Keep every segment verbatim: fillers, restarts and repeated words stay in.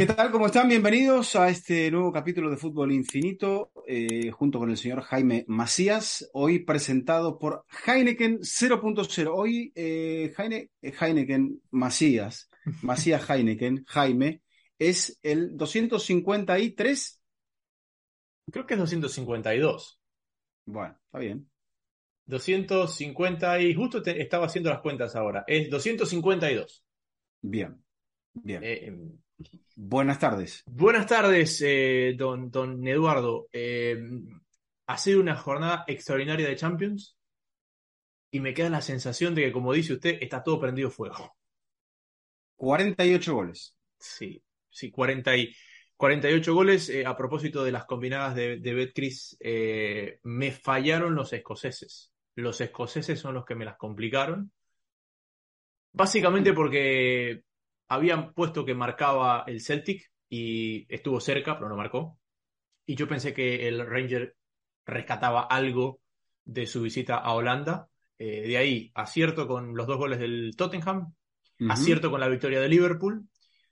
tal? ¿Cómo están? Bienvenidos a este nuevo capítulo de Fútbol Infinito, eh, junto con el señor Jaime Macías, hoy presentado por Heineken cero punto cero. Hoy eh, Heine, eh, Heineken Macías, Macías Heineken, Jaime, es el doscientos cincuenta y tres. Creo que es doscientos cincuenta y dos. Bueno, está bien. doscientos cincuenta y... Justo te- estaba haciendo las cuentas ahora. Es doscientos cincuenta y dos. Bien, bien. Eh, em, Buenas tardes. buenas tardes, eh, don, don Eduardo. Eh, ha sido una jornada extraordinaria de Champions y me queda la sensación de que, como dice usted, está todo prendido fuego. cuarenta y ocho goles. Sí, sí, cuarenta y, cuarenta y ocho goles. Eh, a propósito de las combinadas de, de Betcris, eh, me fallaron los escoceses. Los escoceses son los que me las complicaron. Básicamente porque habían puesto que marcaba el Celtic y estuvo cerca, pero no marcó. Y yo pensé que el Ranger rescataba algo de su visita a Holanda. Eh, de ahí, acierto con los dos goles del Tottenham, Ujú. acierto con la victoria de Liverpool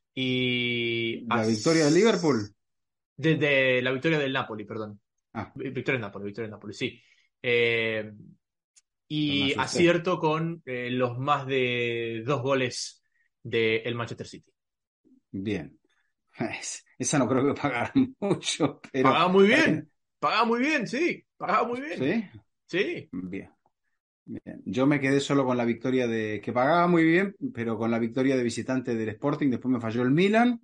y La victoria de Liverpool. as- de, de la victoria del Napoli, perdón. Ah, Victoria del Napoli, victoria del Napoli, sí. Eh, no me y asusté. acierto con eh, los más de dos goles del Manchester City. Bien. Es- esa no creo que pagaran mucho, pero Pagaba muy está bien, bien. pagaba muy bien, sí, pagaba muy bien, ¿Sí? sí. Bien, bien. Yo me quedé solo con la victoria de, que pagaba muy bien, pero con la victoria de visitante del Sporting. Después me falló el Milan,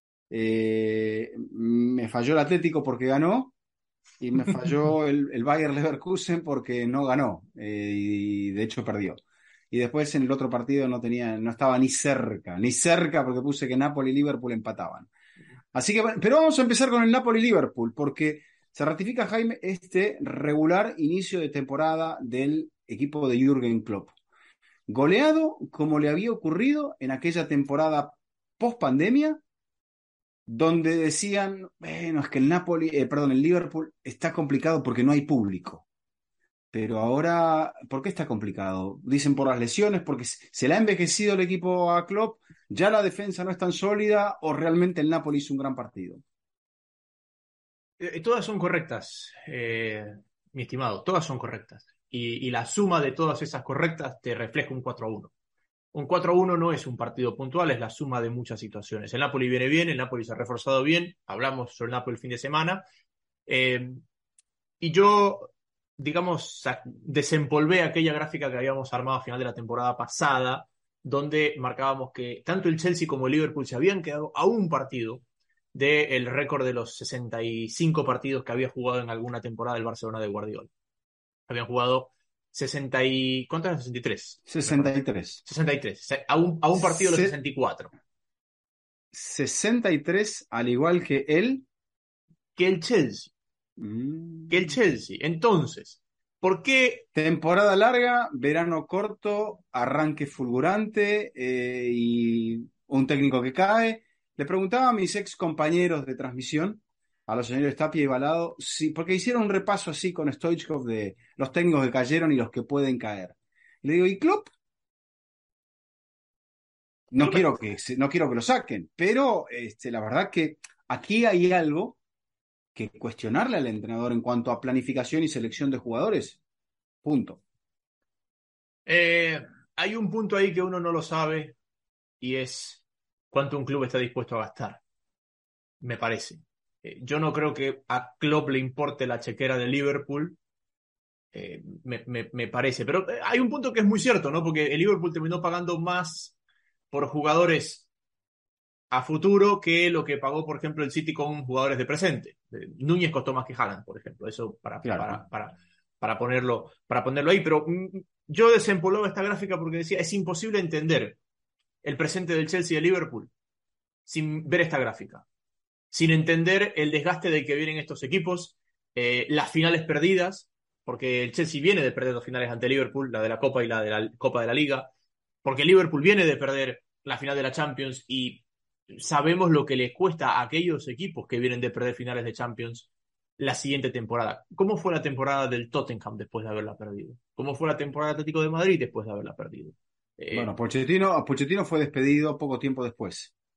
eh, me falló el Atlético porque ganó, y me falló el, el Bayer Leverkusen porque no ganó, eh, y de hecho perdió. Y después en el otro partido no tenía, no estaba ni cerca, ni cerca porque puse que Napoli y Liverpool empataban. Así que, bueno, pero vamos a empezar con el Napoli-Liverpool, porque se ratifica, Jaime, este regular inicio de temporada del equipo de Jürgen Klopp. Goleado como le había ocurrido en aquella temporada post pandemia, donde decían, bueno, es que el Napoli, eh, perdón, el Liverpool está complicado porque no hay público. Pero ahora, ¿por qué está complicado? Dicen por las lesiones, porque se le ha envejecido el equipo a Klopp, ya la defensa no es tan sólida, o realmente el Napoli hizo un gran partido. Eh, todas son correctas, eh, mi estimado, todas son correctas. Y, y la suma de todas esas correctas te refleja un cuatro a uno. Un cuatro a uno no es un partido puntual, es la suma de muchas situaciones. El Napoli viene bien, el Napoli se ha reforzado bien, hablamos sobre el Napoli el fin de semana. Eh, y yo, digamos, sa- desempolvé aquella gráfica que habíamos armado a final de la temporada pasada, donde marcábamos que tanto el Chelsea como el Liverpool se habían quedado a un partido del récord de los sesenta y cinco partidos que había jugado en alguna temporada el Barcelona de Guardiola. Habían jugado sesenta y... ¿Cuántas eran? sesenta y tres, me sesenta parece. y tres. sesenta y tres, a un, a un partido de los Se- sesenta y cuatro. sesenta y tres, al igual que él. Que el Chelsea, que el Mm. Chelsea. Entonces, ¿por qué? Temporada larga, verano corto, arranque fulgurante, eh, y un técnico que cae. Le preguntaba a mis ex compañeros de transmisión, a los señores Tapia y Balado, si, porque hicieron un repaso así con Stoichkov de los técnicos que cayeron y los que pueden caer. Y le digo, ¿y Klopp? No quiero que, se- no quiero que lo saquen, pero este, la verdad que aquí hay algo que cuestionarle al entrenador en cuanto a planificación y selección de jugadores. Punto. Eh, hay un punto ahí que uno no lo sabe y es cuánto un club está dispuesto a gastar, me parece. Eh, yo no creo que a Klopp le importe la chequera de Liverpool, eh, me, me- me parece. Pero eh, hay un punto que es muy cierto, ¿no? Porque el Liverpool terminó pagando más por jugadores a futuro que lo que pagó, por ejemplo, el City con jugadores de presente. Eh, Núñez costó más que Haaland, por ejemplo. Eso para, Claro. para, para, para ponerlo, para ponerlo ahí. Pero mm, yo desempolvaba esta gráfica porque decía, es imposible entender el presente del Chelsea y de Liverpool sin ver esta gráfica, sin entender el desgaste del que vienen estos equipos, eh, las finales perdidas, porque el Chelsea viene de perder dos finales ante Liverpool, la de la Copa y la de la Copa de la Liga, porque Liverpool viene de perder la final de la Champions y sabemos lo que les cuesta a aquellos equipos que vienen de perder finales de Champions la siguiente temporada. ¿Cómo fue la temporada del Tottenham después de haberla perdido? ¿Cómo fue la temporada del Atlético de Madrid después de haberla perdido? Eh, Bueno, Pochettino, Pochettino fue despedido poco tiempo después.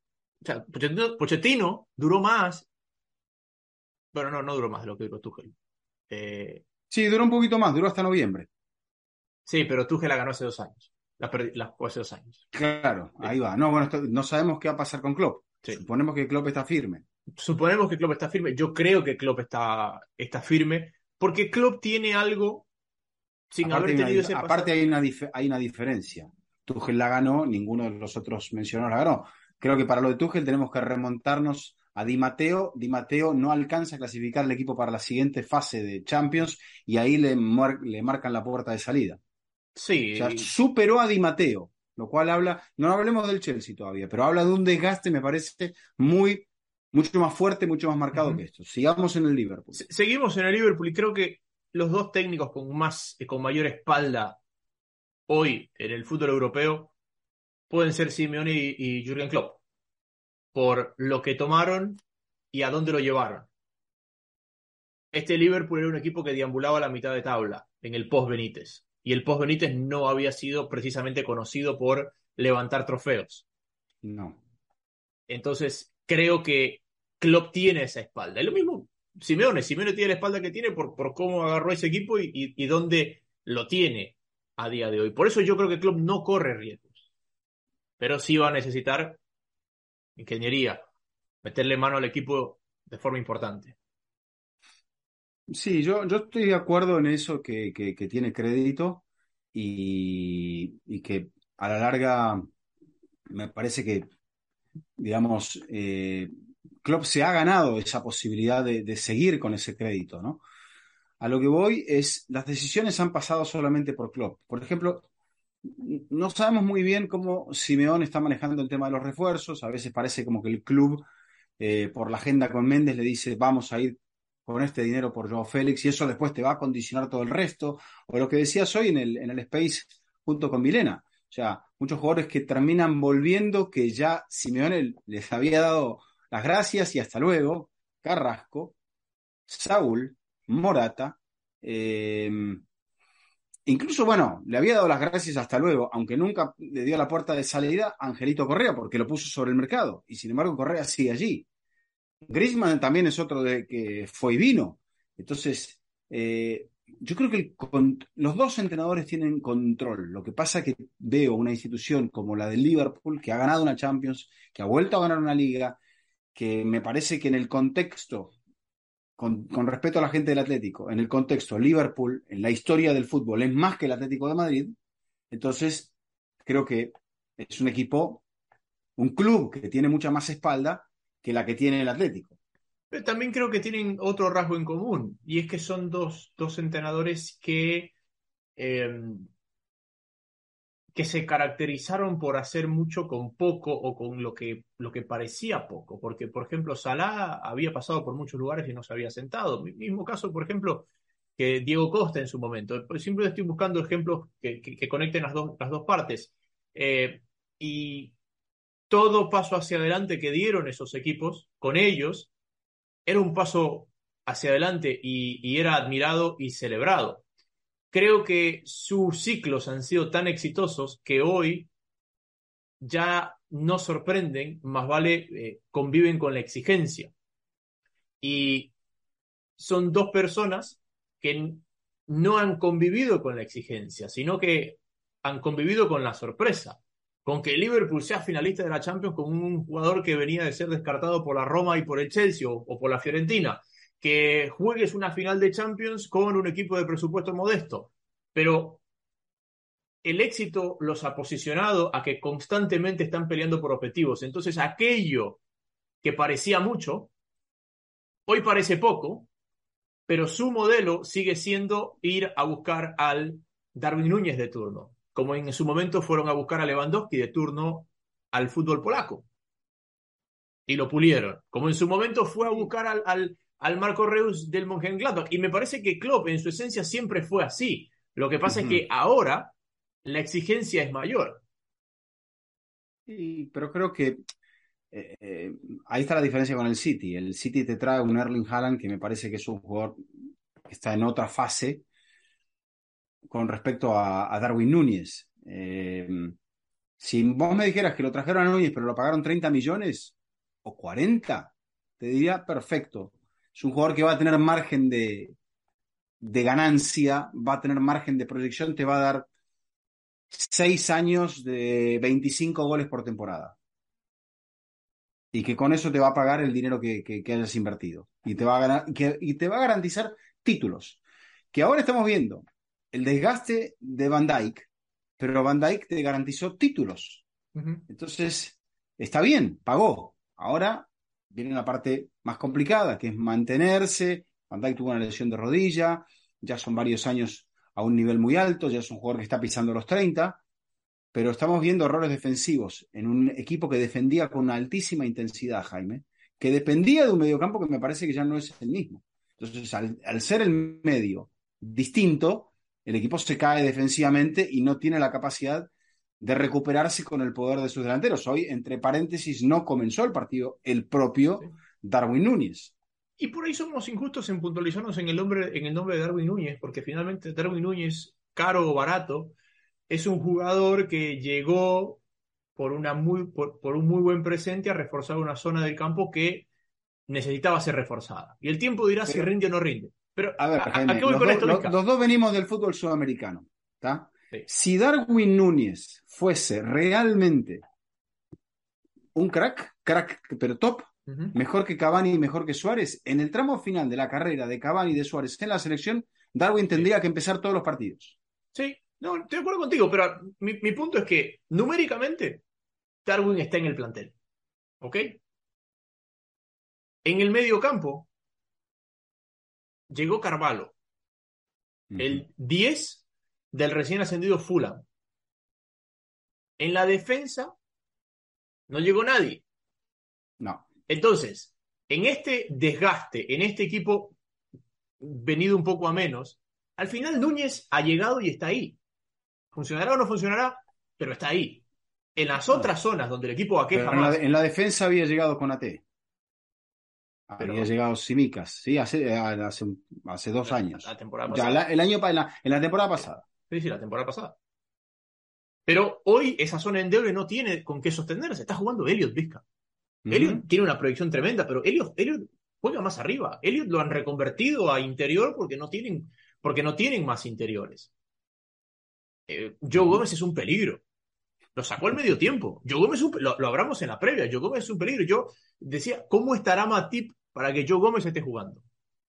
O sea, Pochettino, Pochettino duró más, pero no, no duró más de lo que duró Tuchel. Eh, Sí, duró un poquito más, duró hasta noviembre. sí, pero Tuchel la ganó hace dos años. La, perdi- la jugó hace dos años. Claro, Sí, ahí va. No, bueno, esto- no sabemos qué va a pasar con Klopp. sí. Suponemos que Klopp está firme. Suponemos que Klopp está firme. Yo creo que Klopp está, está firme, porque Klopp tiene algo sin Aparte haber hay una, tenido dif- ese aparte pasado. hay una, dif- hay una diferencia. Tuchel la ganó, ninguno de los otros mencionados la ganó. Creo que para lo de Tuchel tenemos que remontarnos a Di Matteo. Di Matteo no alcanza a clasificar el equipo para la siguiente fase de Champions y ahí le, mar- le marcan la puerta de salida. O sea, Sí, superó a Di Matteo, lo cual habla, no hablemos del Chelsea todavía, pero habla de un desgaste, me parece, muy, mucho más fuerte, mucho más marcado que ujú. esto. Sigamos en el Liverpool. Se- Seguimos en el Liverpool y creo que los dos técnicos con más, eh, con mayor espalda hoy en el fútbol europeo pueden ser Simeone y, y Jürgen Klopp, por lo que tomaron y a dónde lo llevaron. Este Liverpool era un equipo que deambulaba a la mitad de tabla en el post Benítez. Y el post Benítez no había sido precisamente conocido por levantar trofeos. No. Entonces, creo que Klopp tiene esa espalda. Y lo mismo Simeone. Simeone tiene la espalda que tiene por, por cómo agarró ese equipo y, y, y dónde lo tiene a día de hoy. Por eso yo creo que Klopp no corre riesgos. Pero sí va a necesitar ingeniería, meterle mano al equipo de forma importante. Sí, yo, yo estoy de acuerdo en eso que, que, que tiene crédito y, y que a la larga me parece que, digamos, eh, Klopp se ha ganado esa posibilidad de, de seguir con ese crédito, ¿no? A lo que voy es, las decisiones han pasado solamente por Klopp. Por ejemplo, no sabemos muy bien cómo Simeone está manejando el tema de los refuerzos. A veces parece como que el club, eh, por la agenda con Méndez, le dice, vamos a ir con este dinero por Joao Félix y eso después te va a condicionar todo el resto. O lo que decías hoy en el, en el Space junto con Milena. O sea, muchos jugadores que terminan volviendo que ya Simeone les había dado las gracias y hasta luego. Carrasco, Saúl, Morata. Eh, Incluso, bueno, le había dado las gracias hasta luego, aunque nunca le dio la puerta de salida a Angelito Correa, porque lo puso sobre el mercado. Y sin embargo, Correa sigue allí. Griezmann también es otro de que fue y vino. Entonces, eh, yo creo que el con- los dos entrenadores tienen control. Lo que pasa es que veo una institución como la del Liverpool, que ha ganado una Champions, que ha vuelto a ganar una liga, que me parece que en el contexto con, con respeto a la gente del Atlético, en el contexto Liverpool, en la historia del fútbol, es más que el Atlético de Madrid, entonces creo que es un equipo, un club que tiene mucha más espalda que la que tiene el Atlético. Pero también creo que tienen otro rasgo en común, y es que son dos, dos entrenadores que, eh, que se caracterizaron por hacer mucho con poco o con lo que, lo que parecía poco. Porque, por ejemplo, Salah había pasado por muchos lugares y no se había sentado. Mismo caso, por ejemplo, que Diego Costa en su momento. Siempre estoy buscando ejemplos que, que, que conecten las dos, las dos partes. Eh, y todo paso hacia adelante que dieron esos equipos con ellos era un paso hacia adelante y, y era admirado y celebrado. Creo que sus ciclos han sido tan exitosos que hoy ya no sorprenden, más vale eh, conviven con la exigencia. Y son dos personas que no han convivido con la exigencia, sino que han convivido con la sorpresa. Con que Liverpool sea finalista de la Champions con un jugador que venía de ser descartado por la Roma y por el Chelsea o, o por la Fiorentina. Que juegues una final de Champions con un equipo de presupuesto modesto. Pero el éxito los ha posicionado a que constantemente están peleando por objetivos. Entonces, aquello que parecía mucho, hoy parece poco, pero su modelo sigue siendo ir a buscar al Darwin Núñez de turno, como en su momento fueron a buscar a Lewandowski de turno al fútbol polaco y lo pulieron, como en su momento fue a Sí. buscar al, al, al Marco Reus del Mönchengladbach. Y me parece que Klopp en su esencia siempre fue así. Lo que pasa es Ujú. que ahora la exigencia es mayor. Y- pero creo que eh, eh, ahí está la diferencia con el City. El City te trae un Erling Haaland que me parece que es un jugador que está en otra fase con respecto a, a Darwin Núñez. Eh, Si vos me dijeras que lo trajeron a Núñez, pero lo pagaron treinta millones, o cuarenta, te diría perfecto. Es un jugador que va a tener margen de, de ganancia, va a tener margen de proyección, te va a dar seis años de veinticinco goles por temporada. Y que con eso te va a pagar el dinero que, que, que hayas invertido. Y te, va a ganar, que, y te va a garantizar títulos. Que ahora estamos viendo el desgaste de Van Dijk, pero Van Dijk te garantizó títulos. Uh-huh. Entonces, está bien, pagó. Ahora viene la parte más complicada, que es mantenerse. Van Dijk tuvo una lesión de rodilla, ya son varios años a un nivel muy alto, ya es un jugador que está pisando los treinta, pero estamos viendo errores defensivos en un equipo que defendía con una altísima intensidad, Jaime, que dependía de un mediocampo que me parece que ya no es el mismo. Entonces, al, al ser el medio distinto, el equipo se cae defensivamente y no tiene la capacidad de recuperarse con el poder de sus delanteros. Hoy, entre paréntesis, no comenzó el partido el propio Sí. Darwin Núñez. Y por ahí somos injustos en puntualizarnos en el nombre, en el nombre de Darwin Núñez, porque finalmente Darwin Núñez, caro o barato, es un jugador que llegó por, una muy, por, por un muy buen presente a reforzar una zona del campo que necesitaba ser reforzada. Y el tiempo dirá si Pero, rinde o no rinde. Pero, a ver, ¿a, a Jaime, qué voy los, con do, esto, los, Vizca? los dos venimos del fútbol sudamericano, ¿está? Sí. Si Darwin Núñez fuese realmente un crack, crack, pero top, Uh-huh. mejor que Cavani y mejor que Suárez, en el tramo final de la carrera de Cavani y de Suárez en la selección, Darwin Sí. tendría que empezar todos los partidos. Sí, no, estoy de acuerdo contigo, pero mi, mi punto es que numéricamente Darwin está en el plantel. ¿Ok? En el medio campo llegó Carvalho, Uh-huh. el diez del recién ascendido Fulham. En la defensa no llegó nadie. No. Entonces, en este desgaste, en este equipo venido un poco a menos, al final Núñez ha llegado y está ahí. ¿Funcionará o no funcionará? Pero está ahí. En las No. otras zonas donde el equipo aqueja Pero en la, más, en la defensa había llegado Konaté, había pero llegado Simicas, sí, hace, hace, hace dos la, la años. temporada Ya la, pasada. el año en la, en la temporada Sí, pasada. sí, sí, la temporada pasada. Pero hoy esa zona endeble no tiene con qué sostenerse. Está jugando Elliot Vizca. Uh-huh. Elliot tiene una proyección tremenda, pero Elliot, Elliot juega más arriba. Elliot lo han reconvertido a interior porque no tienen, porque no tienen más interiores. Eh, Joe Uh-huh. Gómez es un peligro. Lo sacó al medio tiempo. Joe Gómez es un, lo, lo hablamos en la previa. Joe Gómez es un peligro. Yo decía, ¿cómo estará Matip para que Joe Gómez esté jugando?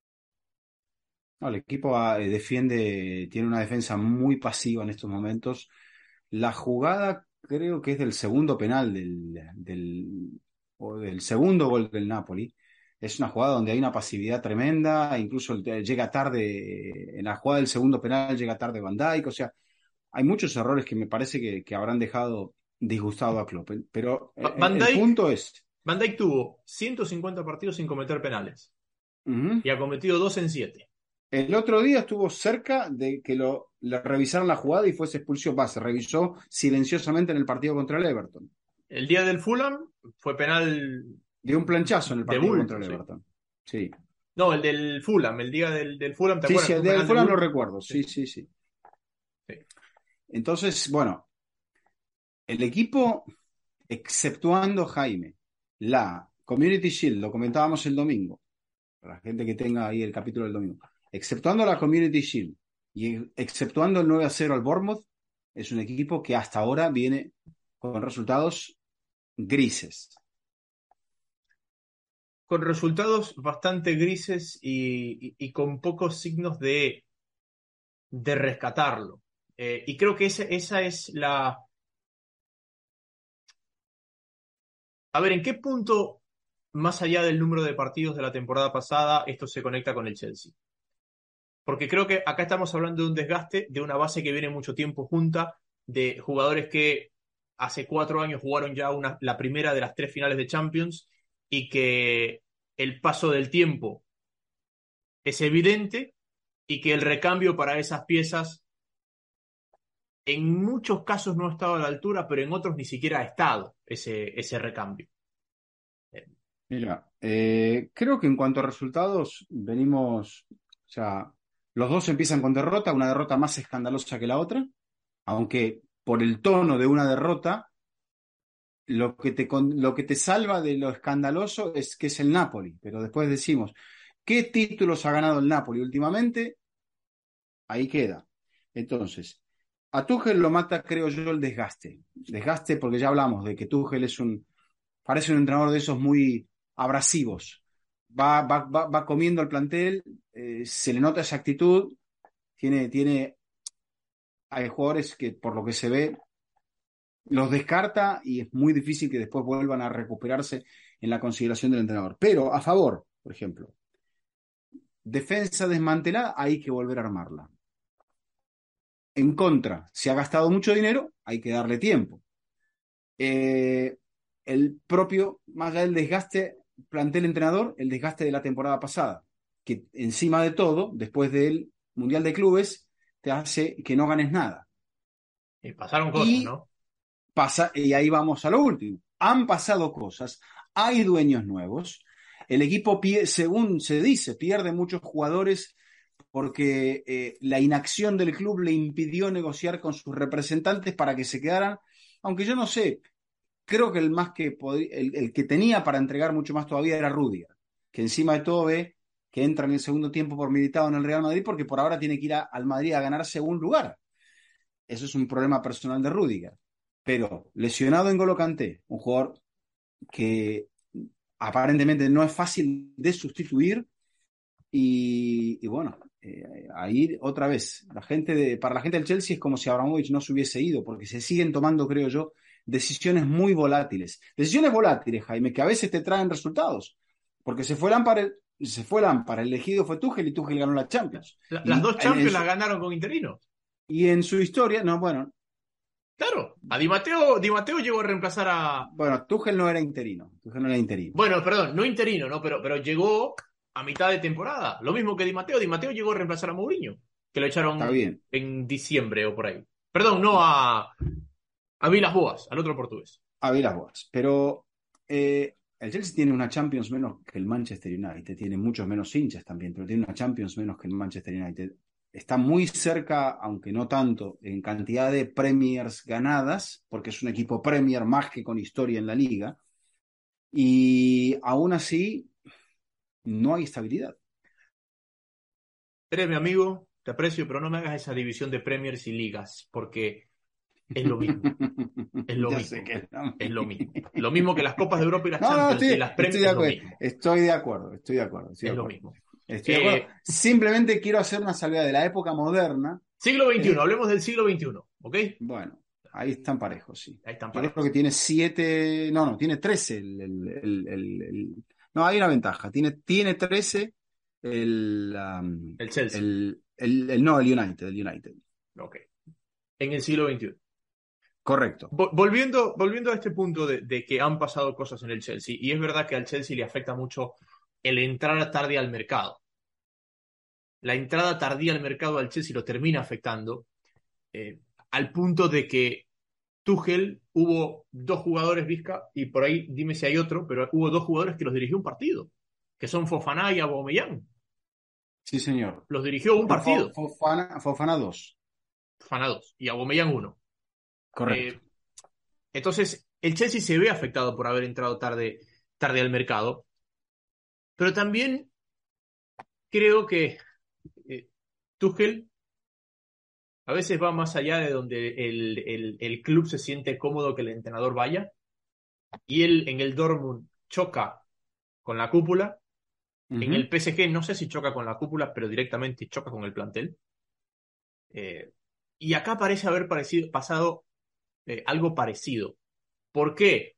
No, el equipo ah, eh, defiende, tiene una defensa muy pasiva en estos momentos. La jugada creo que es del segundo penal del, del, o del segundo gol del Napoli. Es una jugada donde hay una pasividad tremenda, incluso eh, llega tarde, en la jugada del segundo penal llega tarde Van Dijk, o sea, hay muchos errores que me parece que, que habrán dejado disgustado a Klopp. Pero eh, el, Van el Dijk, punto es, Van Dijk tuvo ciento cincuenta partidos sin cometer penales uh-huh. y ha cometido dos en siete. El otro día estuvo cerca de que lo, le revisaran la jugada y fuese expulsión. Va, se revisó silenciosamente en el partido contra el Everton. El día del Fulham fue penal Dio un planchazo en el de partido contra bulto, el sí. Everton. Sí. No, el del Fulham, el día del, del Fulham, ¿te Sí, acuerdas sí, que el fue un del penal de Fulham lo bulto? recuerdo. Sí, Sí, sí, sí. sí. Entonces, bueno, el equipo, exceptuando Jaime, la Community Shield, lo comentábamos el domingo, para la gente que tenga ahí el capítulo del domingo, exceptuando la Community Shield y exceptuando el nueve a cero al Bournemouth, es un equipo que hasta ahora viene con resultados grises. Con resultados bastante grises y, y- y con pocos signos de, de rescatarlo. Eh, y creo que esa, esa es la... A ver, ¿en qué punto, más allá del número de partidos de la temporada pasada, esto se conecta con el Chelsea? Porque creo que acá estamos hablando de un desgaste, de una base que viene mucho tiempo junta, de jugadores que hace cuatro años jugaron ya una, la primera de las tres finales de Champions y que el paso del tiempo es evidente y que el recambio para esas piezas en muchos casos no ha estado a la altura, pero en otros ni siquiera ha estado ese, ese recambio. Mira, eh, creo que en cuanto a resultados, venimos, o sea, los dos empiezan con derrota, una derrota más escandalosa que la otra, aunque por el tono de una derrota lo que te, con- lo que te salva de lo escandaloso es que es el Napoli, pero después decimos, ¿qué títulos ha ganado el Napoli últimamente? Ahí queda. Entonces, a Tuchel lo mata, creo yo, el desgaste. Desgaste porque ya hablamos de que Tuchel es un, parece un entrenador de esos muy abrasivos. Va, va, va, va comiendo al plantel, eh, se le nota esa actitud, tiene, tiene, hay jugadores que por lo que se ve los descarta y es muy difícil que después vuelvan a recuperarse en la consideración del entrenador. Pero a favor, por ejemplo, defensa desmantelada, hay que volver a armarla. En contra, se ha gastado mucho dinero, hay que darle tiempo. Eh, el propio, más allá del desgaste, plantel entrenador, el desgaste de la temporada pasada, que encima de todo, después del Mundial de Clubes, te hace que no ganes nada. Y pasaron cosas, Y ¿no? pasa, y ahí vamos a lo último. Han pasado cosas, hay dueños nuevos. El equipo, según se dice, pierde muchos jugadores porque eh, la inacción del club le impidió negociar con sus representantes para que se quedaran, aunque yo no sé, creo que el más que el, el que tenía para entregar mucho más todavía era Rudiger, que encima de todo ve que entra en el segundo tiempo por militado en el Real Madrid porque por ahora tiene que ir a, al Madrid a ganar segundo lugar. Eso es un problema personal de Rudiger. Pero lesionado en N'Golo Kanté, un jugador que aparentemente no es fácil de sustituir y, y bueno, eh, ahí otra vez, la gente de, para la gente del Chelsea es como si Abramovich no se hubiese ido, porque se siguen tomando, creo yo, decisiones muy volátiles. Decisiones volátiles, Jaime, que a veces te traen resultados, porque se fue Lampard, se fue Lampard, el elegido fue Tuchel y Tuchel ganó la Champions. La- las Y dos en, en Champions su, las ganaron con interinos. y en su historia, no, bueno, Claro, a Di Matteo, Di Matteo llegó a reemplazar a. bueno, Tuchel no era interino, Tuchel no era interino. Bueno, perdón, no interino, ¿no? Pero, pero llegó a mitad de temporada. Lo mismo que Di Matteo. Di Matteo llegó a reemplazar a Mourinho, que lo Está echaron bien. en diciembre o por ahí. Perdón, no a, a Vilas Boas, al otro portugués. A ver las boas. Pero eh, el Chelsea tiene una Champions menos que el Manchester United. Tiene muchos menos hinchas también, pero tiene una Champions menos que el Manchester United. Está muy cerca, aunque no tanto, en cantidad de Premiers ganadas, porque es un equipo Premier más que con historia en la liga. Y aún así, no hay estabilidad. Eres mi amigo, te aprecio, pero no me hagas esa división de Premiers y ligas, porque es lo mismo. Es lo Ya mismo. sé que es lo Es lo mismo. mismo. Lo mismo que las Copas de Europa y las No, no, Champions y estoy, las estoy Premier de es lo acuerdo, mismo. estoy de acuerdo, estoy de acuerdo, estoy Es de lo acuerdo. mismo. Estoy de acuerdo. Eh, Simplemente quiero hacer una salvedad de la época moderna. siglo veintiuno, Eh, hablemos del siglo veintiuno, ¿ok? bueno, ahí están parejos, sí. Ahí están Yo creo parejos. que tiene siete, no, no, tiene trece. El, el- el- el- el- no, hay una ventaja. Tiene, tiene trece el, um, El Chelsea, el, el, el- no, el United, el United. ok. En el siglo veintiuno. Correcto. Vol- Volviendo, volviendo a este punto de, de que han pasado cosas en el Chelsea, y es verdad que al Chelsea le afecta mucho el entrar tarde al mercado. La entrada tardía al mercado al Chelsea lo termina afectando, eh, al punto de que Tuchel hubo dos jugadores, Vizca, y por ahí dime si hay otro, pero hubo dos jugadores que los dirigió un partido, que son Fofana y Aubameyang. Sí, señor. Los dirigió un Bueno, Fo- partido, Fofana, Fofana dos. Fofana dos y Aubameyang uno. Correcto. Eh, entonces, el Chelsea se ve afectado por haber entrado tarde, tarde al mercado, pero también creo que eh, Tuchel a veces va más allá de donde el, el, el club se siente cómodo que el entrenador vaya, y él en el Dortmund choca con la cúpula. En el Ujú. P S G no sé si choca con la cúpula, pero directamente choca con el plantel. Eh, y acá parece haber parecido, pasado eh, algo parecido. ¿Por qué?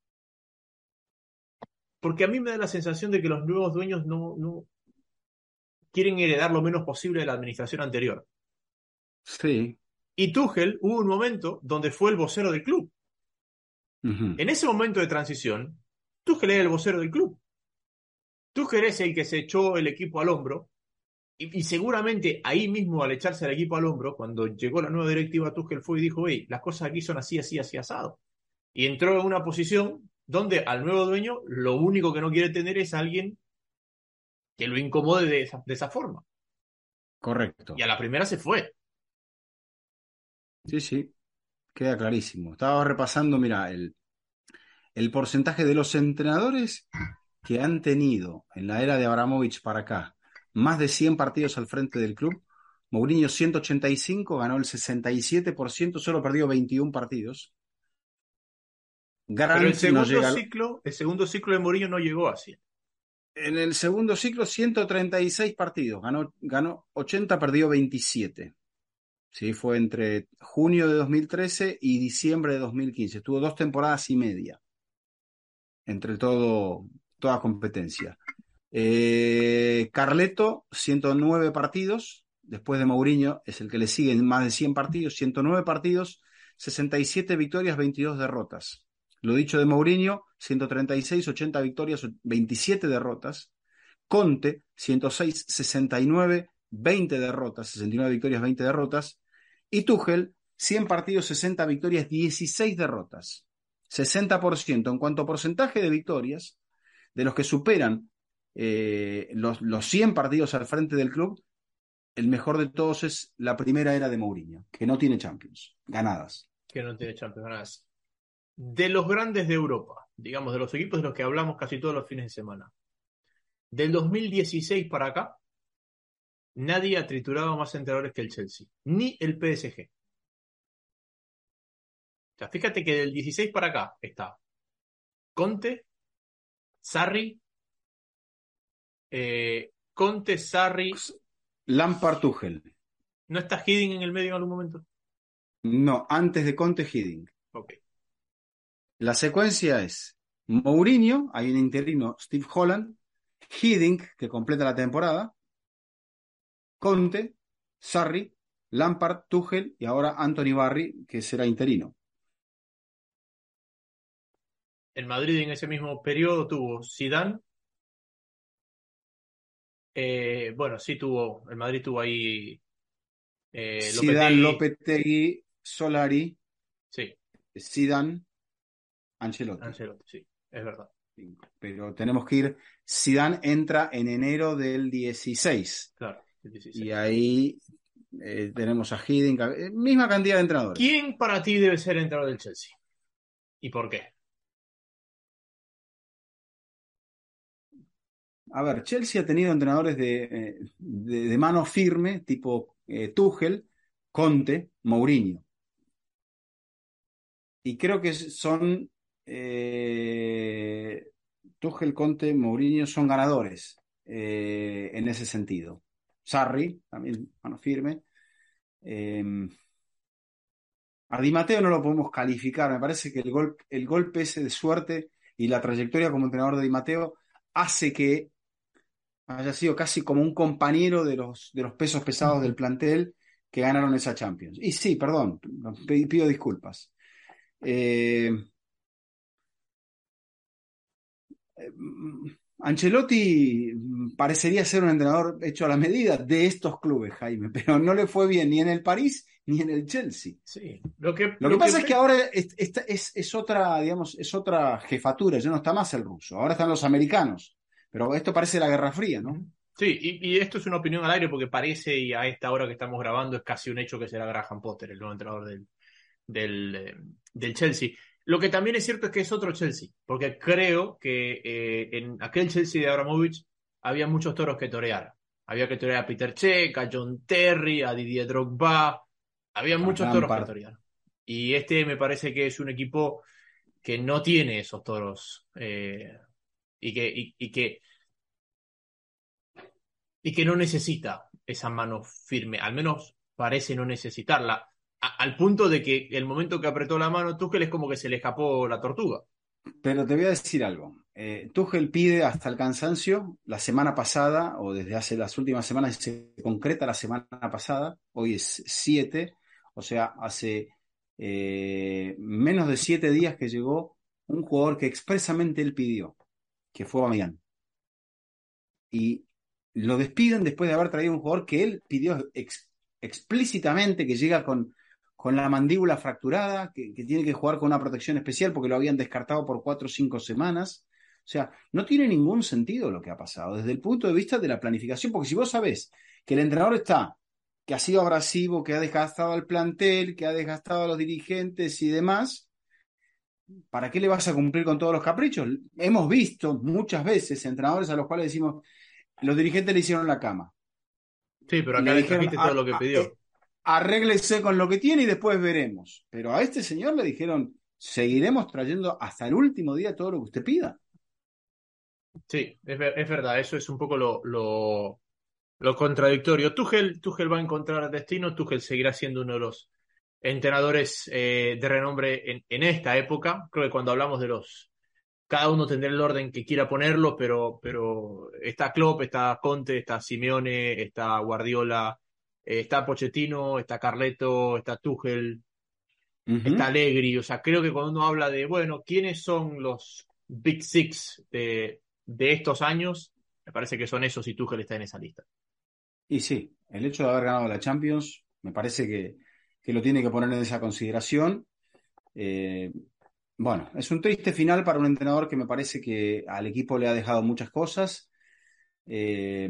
Porque a mí me da la sensación de que los nuevos dueños no, no quieren heredar lo menos posible de la administración anterior. Sí. Y Tuchel hubo un momento donde fue el vocero del club. Ujú. En ese momento de transición, Tuchel era el vocero del club. Tuchel es el que se echó el equipo al hombro. Y, y seguramente ahí mismo, al echarse el equipo al hombro, cuando llegó la nueva directiva, Tuchel fue y dijo: hey, las cosas aquí son así, así, así, asado. Y entró en una posición donde al nuevo dueño lo único que no quiere tener es alguien que lo incomode de esa, de esa forma. Y Correcto. a la primera se fue. Sí, sí. Queda clarísimo. Estaba repasando, mira, el, el porcentaje de los entrenadores que han tenido en la era de Abramovich para acá más de cien partidos al frente del club. Mourinho ciento ochenta y cinco, ganó el sesenta y siete por ciento, solo perdió veintiún partidos. Pero el Grant no segundo llega al- ciclo, el segundo ciclo de Mourinho no llegó así. En el segundo ciclo, ciento treinta y seis partidos, ganó, ganó ochenta, perdió veintisiete. Sí, fue entre junio de dos mil trece y diciembre de dos mil quince. Estuvo dos temporadas y media entre todo, toda competencia. Eh, Carleto, ciento nueve partidos. Después de Mourinho, es el que le sigue en más de cien partidos. ciento nueve partidos, sesenta y siete victorias, veintidós derrotas. Lo dicho de Mourinho, ciento treinta y seis, ochenta victorias, veintisiete derrotas. Conte, ciento seis, sesenta y nueve, veinte derrotas, sesenta y nueve victorias, veinte derrotas. Y Tuchel, cien partidos, sesenta victorias, dieciséis derrotas. sesenta por ciento en cuanto a porcentaje de victorias, de los que superan eh, los, los cien partidos al frente del club, el mejor de todos es la primera era de Mourinho, que no tiene Champions ganadas. Que no tiene Champions ganadas. De los grandes de Europa, digamos, de los equipos de los que hablamos casi todos los fines de semana, del dos mil dieciséis para acá, nadie ha triturado más entrenadores que el Chelsea, ni el P S G. O sea, fíjate que del dieciséis para acá está Conte, Sarri, eh, Conte, Sarri. Lampard, Tuchel. ¿No está Hiddink en el medio en algún momento? No, antes de Conte, Hiddink. Ok. La secuencia es Mourinho, hay un interino, Steve Holland, Hiddink, que completa la temporada, Conte, Sarri, Lampard, Tuchel y ahora Anthony Barry, que será interino. El Madrid en ese mismo periodo tuvo Zidane. Eh, bueno, sí tuvo, el Madrid tuvo ahí eh, Zidane, Lopetegui. Lopetegui, Solari, Sí, Zidane, Ancelotti. Ancelotti, sí, es verdad. Pero tenemos que ir, Zidane entra en enero del dieciséis. Claro, el dieciséis. Y ahí eh, tenemos a Hiddink, eh, misma cantidad de entrenadores. ¿Quién para ti debe ser el entrenador del Chelsea? ¿Y por qué? A ver, Chelsea ha tenido entrenadores de, eh, de, de mano firme, tipo eh, Tuchel, Conte, Mourinho. Y creo que son eh, Tuchel, Conte, Mourinho son ganadores eh, en ese sentido. Sarri, también mano firme. Eh, a Di Matteo no lo podemos calificar. Me parece que el, gol, el golpe ese de suerte y la trayectoria como entrenador de Di Matteo hace que haya sido casi como un compañero de los, de los pesos pesados del plantel que ganaron esa Champions. Y sí, perdón, pido disculpas. Eh, Ancelotti parecería ser un entrenador hecho a la medida de estos clubes, Jaime, pero no le fue bien ni en el París ni en el Chelsea. Sí, lo que, Lo, lo que pasa que es que ahora es, es, es, es otra, digamos, es otra jefatura, ya no está más el ruso, ahora están los americanos. Pero esto parece la Guerra Fría, ¿no? Sí, y, y esto es una opinión al aire porque parece, y a esta hora que estamos grabando, es casi un hecho que será Graham Potter, el nuevo entrenador del, del, eh, del Chelsea. Lo que también es cierto es que es otro Chelsea, porque creo que eh, en aquel Chelsea de Abramovich había muchos toros que torear. Había que torear a Peter Cech, a John Terry, a Didier Drogba. Había muchos toros que torear. Y este me parece que es un equipo que no tiene esos toros eh, y, que, y, y que y que no necesita esa mano firme, al menos parece no necesitarla, a, al punto de que el momento que apretó la mano Tuchel es como que se le escapó la tortuga. Pero te voy a decir algo. Eh, Tuchel pide hasta el cansancio la semana pasada, o desde hace las últimas semanas, se concreta la semana pasada, hoy es siete, o sea, hace eh, menos de siete días que llegó un jugador que expresamente él pidió, que fue Aubameyang. Y lo despiden después de haber traído un jugador que él pidió ex, explícitamente, que llega con, con la mandíbula fracturada, que, que tiene que jugar con una protección especial porque lo habían descartado por cuatro o cinco semanas. O sea, no tiene ningún sentido lo que ha pasado desde el punto de vista de la planificación, porque si vos sabés que el entrenador está, que ha sido abrasivo, que ha desgastado al plantel, que ha desgastado a los dirigentes y demás, ¿para qué le vas a cumplir con todos los caprichos? Hemos visto muchas veces entrenadores a los cuales decimos, los dirigentes le hicieron la cama. Sí, pero acá Le le dijeron, trajiste todo "A- lo que a- pidió. eh, arréglese con lo que tiene y después veremos". Pero a este señor le dijeron, seguiremos trayendo hasta el último día todo lo que usted pida. Sí, es, ver- es verdad, eso es un poco lo, lo, lo contradictorio. Tuchel, Tuchel va a encontrar destino, Tuchel seguirá siendo uno de los entrenadores eh, de renombre en, en esta época. Creo que cuando hablamos de los... Cada uno tendrá el orden que quiera ponerlo, pero, pero está Klopp, está Conte, está Simeone, está Guardiola, eh, está Pochettino, está Carleto, está Tuchel, está Ujú. Allegri. O sea, creo que cuando uno habla de, bueno, ¿quiénes son los Big Six de, de estos años? Me parece que son esos y Tuchel está en esa lista. Y sí, el hecho de haber ganado la Champions me parece que, que lo tiene que poner en esa consideración. Eh, bueno, es un triste final para un entrenador que me parece que al equipo le ha dejado muchas cosas. Eh,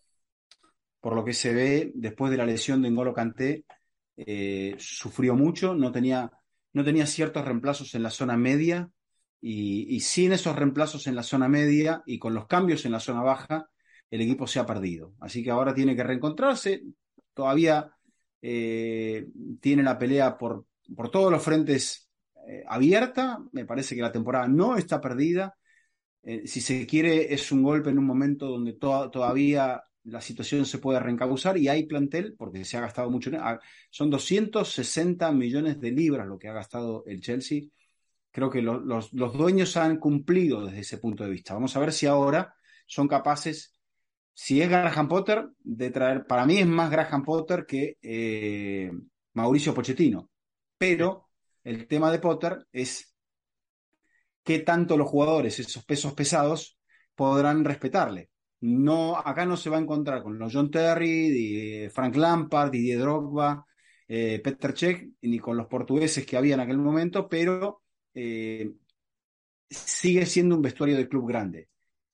por lo que se ve, después de la lesión de N'Golo Kanté, eh, sufrió mucho, no tenía, no tenía ciertos reemplazos en la zona media y, y sin esos reemplazos en la zona media y con los cambios en la zona baja, el equipo se ha perdido. Así que ahora tiene que reencontrarse. Todavía eh, tiene la pelea por, por todos los frentes eh, abierta. Me parece que la temporada no está perdida. Eh, si se quiere, es un golpe en un momento donde to todavía la situación se puede reencauzar y hay plantel, porque se ha gastado mucho. Son doscientos sesenta millones de libras lo que ha gastado el Chelsea. Creo que lo, los, los dueños han cumplido desde ese punto de vista. Vamos a ver si ahora son capaces, si es Graham Potter, de traer, para mí es más Graham Potter que eh, Mauricio Pochettino. Sí. Pero el tema de Potter es qué tanto los jugadores, esos pesos pesados, podrán respetarle. No, acá no se va a encontrar con los John Terry, Frank Lampard, Didier Drogba, eh, Petr Cech, ni con los portugueses que había en aquel momento, pero eh, sigue siendo un vestuario de club grande.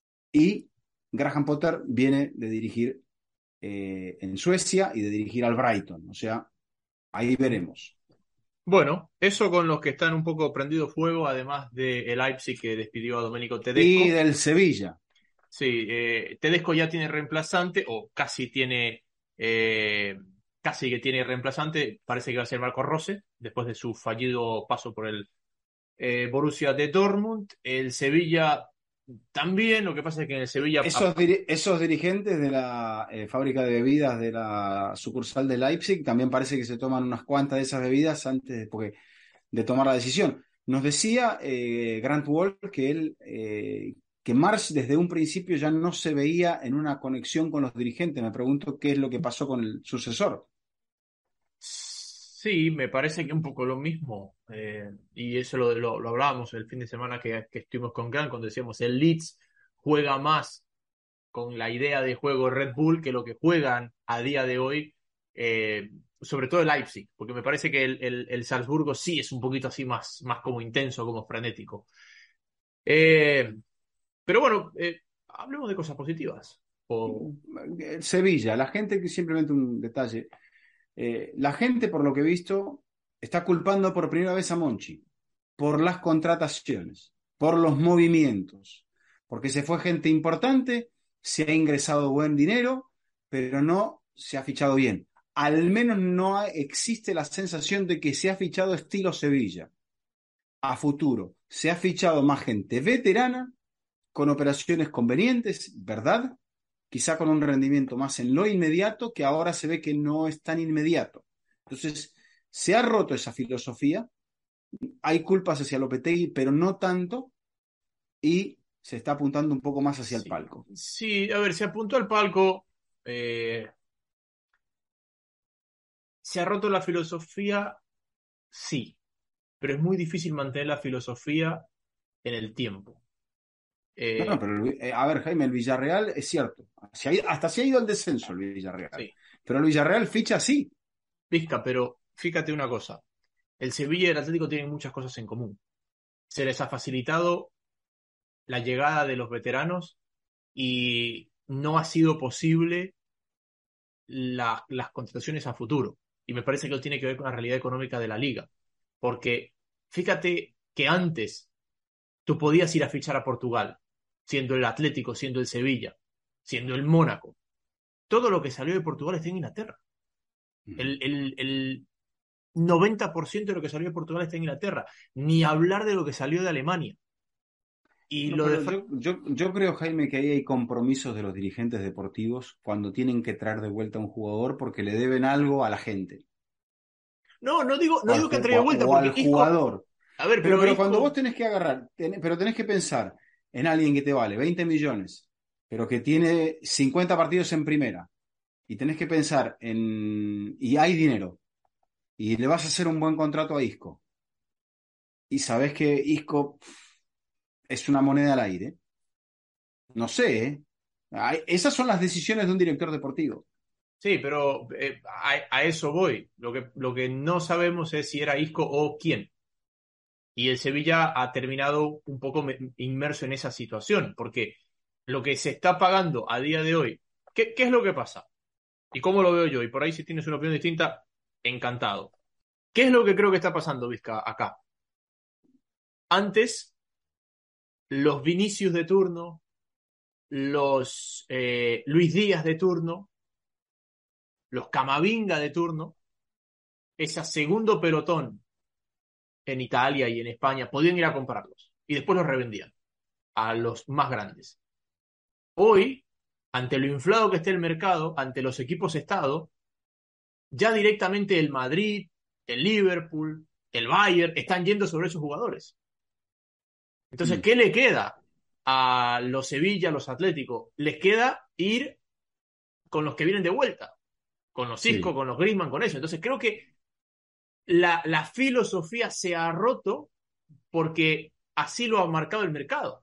Y Graham Potter viene de dirigir eh, en Suecia y de dirigir al Brighton. O sea, ahí veremos. Bueno, eso con los que están un poco prendido fuego, además de el Leipzig que despidió a Domenico Y Tedesco. del Sevilla. Sí, eh, Tedesco ya tiene reemplazante, o casi tiene, eh, casi que tiene reemplazante. Parece que va a ser Marco Rose, después de su fallido paso por el eh, Borussia de Dortmund. El Sevilla también, lo que pasa es que en el Sevilla... ah, Esos, diri- esos dirigentes de la eh, fábrica de bebidas de la sucursal de Leipzig también parece que se toman unas cuantas de esas bebidas antes de, porque- de tomar la decisión. Nos decía eh, Grant Wall que él, eh, que Marsh desde un principio ya no se veía en una conexión con los dirigentes. Me pregunto qué es lo que pasó con el sucesor. sí, me parece que un poco lo mismo. Eh, y eso lo, lo, lo hablábamos el fin de semana que, que estuvimos con Gran, cuando decíamos el Leeds juega más con la idea de juego Red Bull que lo que juegan a día de hoy, eh, sobre todo el Leipzig, porque me parece que el, el, el Salzburgo sí es un poquito así más, más como intenso, como frenético. Eh, pero bueno, eh, hablemos de cosas positivas. O, Eh, Sevilla, la gente, que simplemente un detalle, eh, la gente por lo que he visto está culpando por primera vez a Monchi por las contrataciones, por los movimientos, porque se fue gente importante, se ha ingresado buen dinero, pero no se ha fichado bien. Al menos no ha- existe la sensación de que se ha fichado estilo Sevilla a futuro. Se ha fichado más gente veterana, con operaciones convenientes, ¿verdad? Quizá con un rendimiento más en lo inmediato, que ahora se ve que no es tan inmediato. Entonces, se ha roto esa filosofía, hay culpas hacia Lopetegui, pero no tanto, y se está apuntando un poco más hacia el sí, palco. sí, a ver, se apuntó al palco, eh, se ha roto la filosofía, sí, pero es muy difícil mantener la filosofía en el tiempo. No, no, Eh, pero el- eh, a ver, Jaime, el Villarreal es cierto. Se ha ido- hasta se ha ido al descenso el Villarreal. sí, Pero el Villarreal ficha así. Vizca, pero fíjate una cosa. El Sevilla y el Atlético tienen muchas cosas en común. Se les ha facilitado la llegada de los veteranos y no ha sido posible la- las contrataciones a futuro. Y me parece que eso tiene que ver con la realidad económica de la liga. Porque fíjate que antes tú podías ir a fichar a Portugal, siendo el Atlético, siendo el Sevilla, siendo el Mónaco. Todo lo que salió de Portugal está en Inglaterra. El, el, el noventa por ciento de lo que salió de Portugal está en Inglaterra. Ni hablar de lo que salió de Alemania. Y No, lo de pero Fra- yo, yo, yo creo, Jaime, que ahí hay compromisos de los dirigentes deportivos cuando tienen que traer de vuelta a un jugador porque le deben algo a la gente No, no digo, o no al, digo que ju- traiga o de a- vuelta, o al porque Isco, jugador. a ver, Pero, pero pero cuando vos Isco, tenés que agarrar, ten- pero tenés que pensar en alguien que te vale veinte millones, pero que tiene cincuenta partidos en primera, y tenés que pensar en, y hay dinero, y le vas a hacer un buen contrato a Isco, y sabés que Isco es una moneda al aire, no sé, ¿eh? Ay, esas son las decisiones de un director deportivo. sí, pero eh, a, a eso voy. Lo que, lo que no sabemos es si era Isco o quién. Y el Sevilla ha terminado un poco me- inmerso en esa situación, porque lo que se está pagando a día de hoy, ¿qué, qué es lo que pasa? ¿Y cómo lo veo yo? Y por ahí si tienes una opinión distinta, encantado. ¿Qué es lo que creo que está pasando, Vizca, acá? Antes, los Vinicius de turno, los eh, Luis Díaz de turno, los Camavinga de turno, ese segundo pelotón en Italia y en España, podían ir a comprarlos y después los revendían a los más grandes. Hoy, ante lo inflado que esté el mercado, ante los equipos Estado, ya directamente el Madrid, el Liverpool, el Bayern están yendo sobre esos jugadores. Entonces, Mm, ¿qué le queda a los Sevilla, a los Atléticos? Les queda ir con los que vienen de vuelta, con los Isco, sí. con los Griezmann, con eso. Entonces, creo que la, la filosofía se ha roto porque así lo ha marcado el mercado.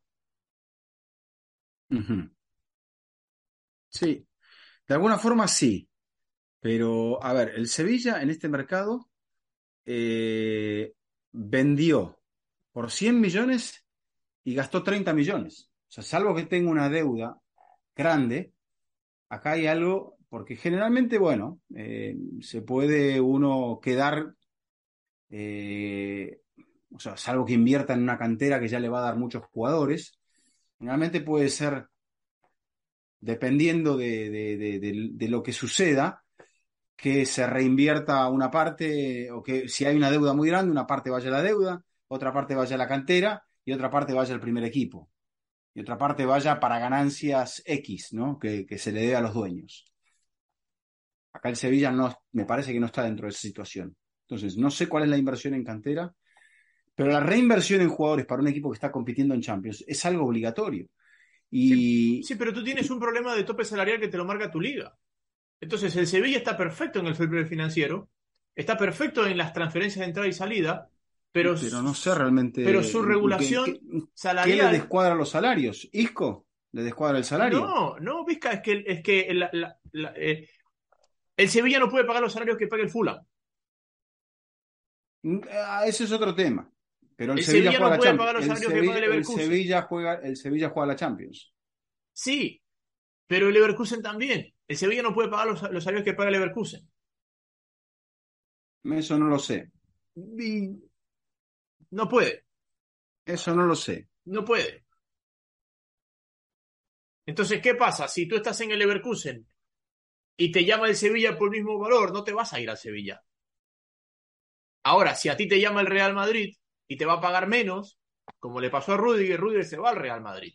Ujú. Sí, de alguna forma sí, pero a ver, el Sevilla en este mercado eh, vendió por cien millones y gastó treinta millones. O sea, salvo que tenga una deuda grande, acá hay algo, porque generalmente, bueno, eh, se puede uno quedar, eh, o sea, salvo que invierta en una cantera que ya le va a dar muchos jugadores, generalmente puede ser, dependiendo de, de- de- de- de lo que suceda, que se reinvierta una parte, o que si hay una deuda muy grande, una parte vaya a la deuda, otra parte vaya a la cantera y otra parte vaya al primer equipo. Y otra parte vaya para ganancias X, ¿no? Que, que se le dé a los dueños. Acá el Sevilla no, me parece que no está dentro de esa situación. Entonces, no sé cuál es la inversión en cantera, pero la reinversión en jugadores para un equipo que está compitiendo en Champions es algo obligatorio. Sí, Y, sí, pero tú tienes y- un problema de tope salarial que te lo marca tu liga. Entonces, el Sevilla está perfecto en el fair play financiero, está perfecto en las transferencias de entrada y salida, pero, pero no sé pero su realmente qué, qué- regulación qué le salarial, descuadra los salarios. ¿Isco le descuadra el salario? no, no, Vizca, es que, es que la- la- la- eh, el Sevilla no puede pagar los salarios que paga el Fulham. Mm, ah, ese es otro tema. Pero el El Sevilla Sevilla juega no la puede Champions. pagar los El salarios que paga Sevilla, el el Leverkusen. Sevilla juega, el Sevilla juega la Champions. Sí, pero el Leverkusen también. El Sevilla no puede pagar los, los salarios que paga el Leverkusen. Eso no lo sé. Y no puede, Eso no lo sé. no puede. Entonces, ¿qué pasa? Si tú estás en el Leverkusen y te llama el Sevilla por el mismo valor, no te vas a ir al Sevilla. Ahora, si a ti te llama el Real Madrid y te va a pagar menos, como le pasó a Rudiger, Rudiger se va al Real Madrid.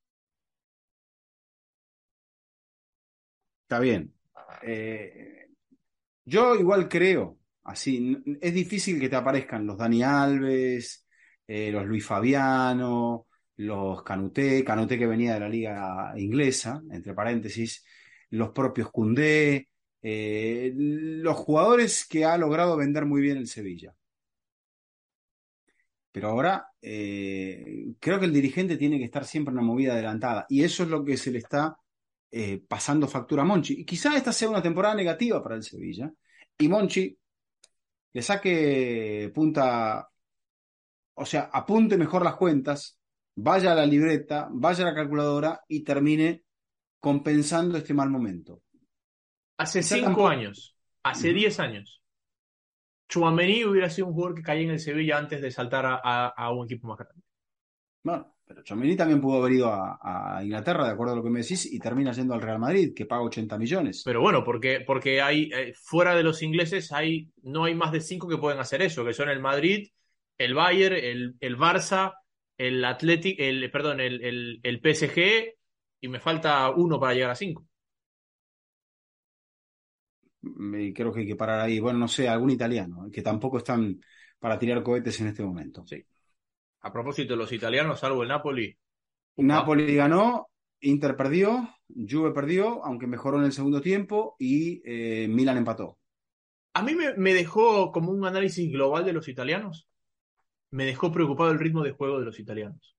Está bien. Eh, yo igual creo, así, n- es difícil que te aparezcan los Dani Alves, eh, los Luis Fabiano, los Canuté, Canuté que venía de la liga inglesa, entre paréntesis, los propios Koundé, eh, los jugadores que ha logrado vender muy bien el Sevilla. Pero ahora eh, creo que el dirigente tiene que estar siempre en una movida adelantada y eso es lo que se le está eh, pasando factura a Monchi. Y quizá esta sea una temporada negativa para el Sevilla y Monchi le saque punta, o sea, apunte mejor las cuentas, vaya a la libreta, vaya a la calculadora y termine compensando este mal momento. Hace Quizá cinco tampoco. años, hace Ujú. diez años, Tchouaméni hubiera sido un jugador que caía en el Sevilla antes de saltar a, a, a un equipo más grande. Bueno, pero Tchouaméni también pudo haber ido a, a Inglaterra, de acuerdo a lo que me decís, y termina yendo al Real Madrid, que paga ochenta millones. Pero bueno, porque, porque hay, eh, fuera de los ingleses, hay, no hay más de cinco que pueden hacer eso, que son el Madrid, el Bayern, el, el Barça, el Athletic, el, perdón, el, el, el P S G, y me falta uno para llegar a cinco. Y creo que hay que parar ahí. Bueno, no sé, algún italiano, que tampoco están para tirar cohetes en este momento. Sí. A propósito, los italianos, salvo el Napoli, upa. Napoli ganó, Inter perdió, Juve perdió, aunque mejoró en el segundo tiempo, y eh, Milan empató. A mí me, me dejó como un análisis global de los italianos, me dejó preocupado el ritmo de juego de los italianos.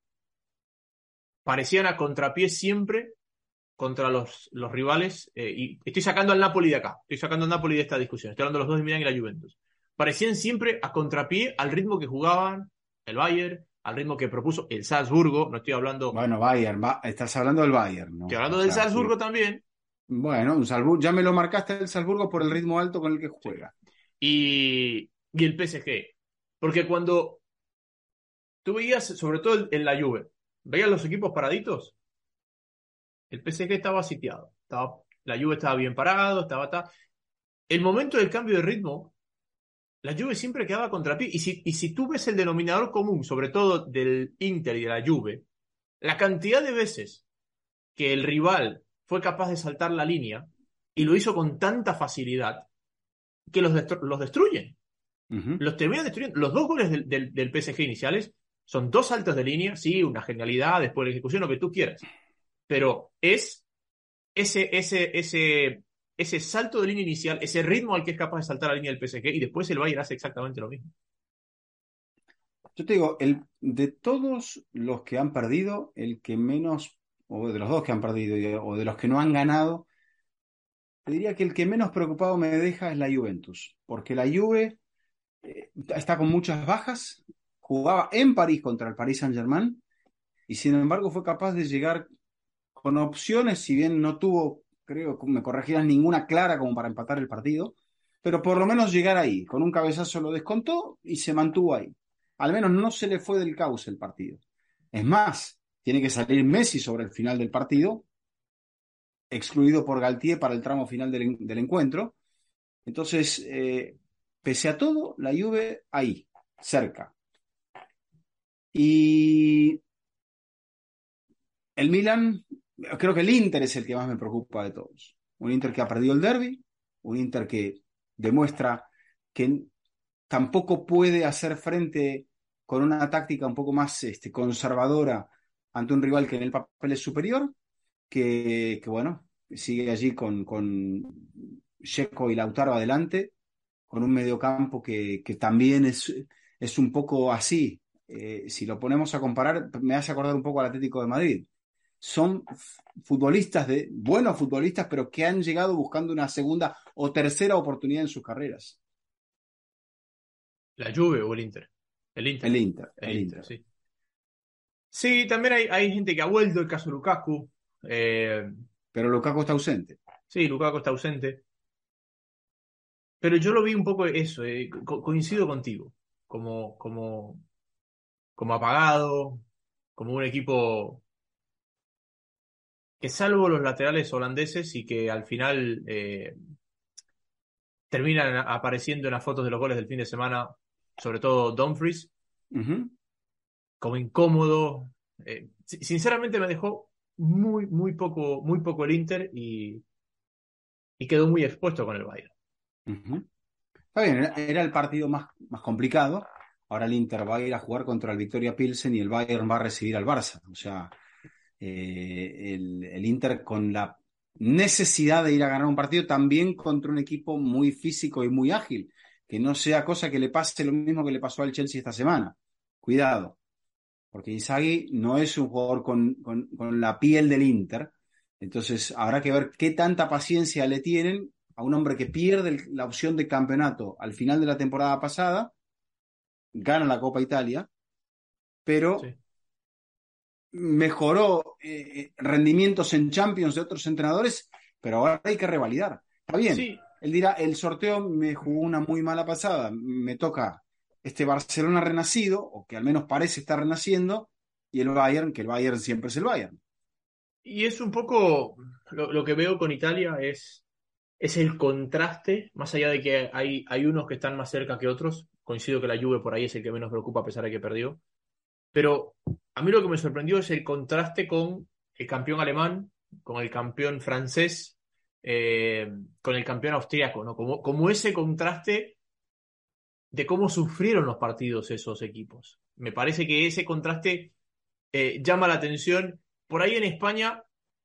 Parecían a contrapié siempre contra los, los rivales, eh, y estoy sacando al Napoli de acá, estoy sacando al Napoli de esta discusión, estoy hablando de los dos de Milán y la Juventus. Parecían siempre a contrapié al ritmo que jugaban el Bayern, al ritmo que propuso el Salzburgo, no estoy hablando, Bueno, Bayern, va, estás hablando del Bayern, estoy ¿no? O hablando del sea, Salzburgo que, también. bueno, un Salzburgo, ya me lo marcaste el Salzburgo por el ritmo alto con el que Sí. juega. Y, y el P S G, porque cuando tú veías, sobre todo en la Juve, veías los equipos paraditos, el P S G estaba sitiado, estaba, la Juve estaba bien parado, estaba, estaba. El momento del cambio de ritmo, la Juve siempre quedaba a contrapié. Y si, y si tú ves el denominador común, sobre todo del Inter y de la Juve, la cantidad de veces que el rival fue capaz de saltar la línea y lo hizo con tanta facilidad que los, destru- los destruyen. Uh-huh. Los terminan destruyendo. Los dos goles del, del, del P S G iniciales son dos saltos de línea, sí, una genialidad, después de la ejecución, lo que tú quieras. Pero es ese, ese, ese, ese salto de línea inicial, ese ritmo al que es capaz de saltar la línea del P S G, y después el Bayern hace exactamente lo mismo. Yo te digo, el, de todos los que han perdido, el que menos, o de los dos que han perdido, y- o de los que no han ganado, te diría que el que menos preocupado me deja es la Juventus, porque la Juve eh, está con muchas bajas, jugaba en París contra el Paris Saint-Germain, y sin embargo fue capaz de llegar con opciones, si bien no tuvo, creo, me corregirás, ninguna clara como para empatar el partido, pero por lo menos llegar ahí, con un cabezazo lo descontó y se mantuvo ahí. Al menos no se le fue del cauce el partido. Es más, tiene que salir Messi sobre el final del partido, excluido por Galtier para el tramo final del, del encuentro. Entonces, eh, pese a todo, la Juve ahí, cerca. Y el Milan, creo que el Inter es el que más me preocupa de todos. Un Inter que ha perdido el derby, un Inter que demuestra que tampoco puede hacer frente con una táctica un poco más este, conservadora ante un rival que en el papel es superior, que, que bueno, sigue allí con, con Dzeko y Lautaro adelante, con un mediocampo que, que también es, es un poco así. Eh, si lo ponemos a comparar, me hace acordar un poco al Atlético de Madrid. Son futbolistas, de, buenos futbolistas, pero que han llegado buscando una segunda o tercera oportunidad en sus carreras. ¿La Juve o el Inter? El El Inter. Inter, El el Inter, Inter. sí. Sí, también hay, hay gente que ha vuelto, el caso de Lukaku. Eh, Pero Lukaku está ausente. sí, Lukaku está ausente. Pero yo lo vi un poco eso, eh, co- coincido contigo. Como, como, como apagado, como un equipo que salvo los laterales holandeses y que al final eh, terminan apareciendo en las fotos de los goles del fin de semana, sobre todo Dumfries, Uh-huh. como incómodo. Eh, si- sinceramente me dejó muy, muy poco, muy poco el Inter y, y quedó muy expuesto con el Bayern. Uh-huh. Está bien, era, era el partido más, más complicado. Ahora el Inter va a ir a jugar contra el Victoria Pilsen y el Bayern va a recibir al Barça. O sea, eh, el, el Inter con la necesidad de ir a ganar un partido también contra un equipo muy físico y muy ágil. Que no sea cosa que le pase lo mismo que le pasó al Chelsea esta semana. Cuidado, porque Inzaghi no es un jugador con, con, con la piel del Inter. Entonces habrá que ver qué tanta paciencia le tienen a un hombre que pierde el, la opción de campeonato al final de la temporada pasada, gana la Copa Italia, pero Sí. mejoró eh, rendimientos en Champions de otros entrenadores, pero ahora hay que revalidar. Está bien, Sí, Él dirá, el sorteo me jugó una muy mala pasada, me toca este Barcelona renacido, o que al menos parece estar renaciendo, y el Bayern, que el Bayern siempre es el Bayern. Y es un poco lo, lo que veo con Italia es, es el contraste, más allá de que hay, hay unos que están más cerca que otros. Coincido que la Juve por ahí es el que menos preocupa a pesar de que perdió. Pero a mí lo que me sorprendió es el contraste con el campeón alemán, con el campeón francés, eh, con el campeón austríaco, ¿no? Como, como ese contraste de cómo sufrieron los partidos esos equipos. Me parece que ese contraste eh, llama la atención. Por ahí en España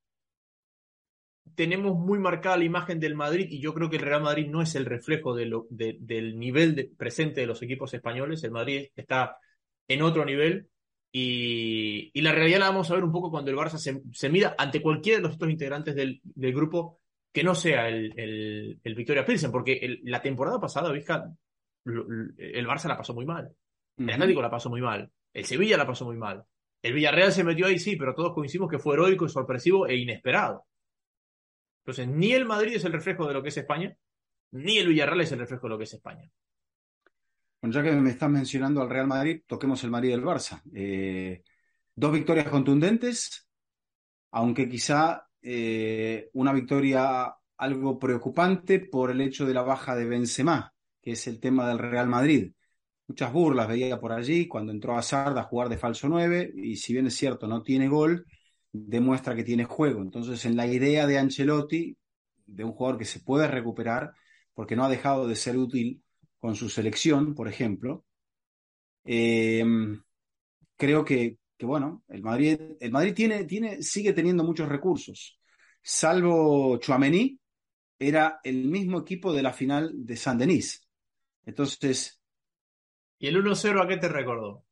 tenemos muy marcada la imagen del Madrid y yo creo que el Real Madrid no es el reflejo de lo, de, del nivel de, presente de los equipos españoles. El Madrid está en otro nivel y, y la realidad la vamos a ver un poco cuando el Barça se, se mida ante cualquiera de los otros integrantes del, del grupo que no sea el, el, el Victoria Pilsen, porque el, la temporada pasada, Vizca, el Barça la pasó muy mal, el Ujú. Atlético la pasó muy mal, el Sevilla la pasó muy mal, el Villarreal se metió ahí, sí, pero todos coincidimos que fue heroico, sorpresivo e inesperado. Entonces, ni el Madrid es el reflejo de lo que es España, ni el Villarreal es el reflejo de lo que es España. Bueno, ya que me estás mencionando al Real Madrid, toquemos el Madrid del Barça. Eh, dos victorias contundentes, aunque quizá eh, una victoria algo preocupante por el hecho de la baja de Benzema, que es el tema del Real Madrid. Muchas burlas veía por allí cuando entró Hazard a jugar de falso nueve y si bien es cierto no tiene gol, demuestra que tiene juego. Entonces en la idea de Ancelotti, de un jugador que se puede recuperar porque no ha dejado de ser útil con su selección, por ejemplo, eh, creo que, que, bueno, el Madrid, el Madrid tiene, tiene, sigue teniendo muchos recursos. Salvo Tchouaméni, era el mismo equipo de la final de Saint-Denis. Entonces, ¿Y el uno cero a qué te recordó?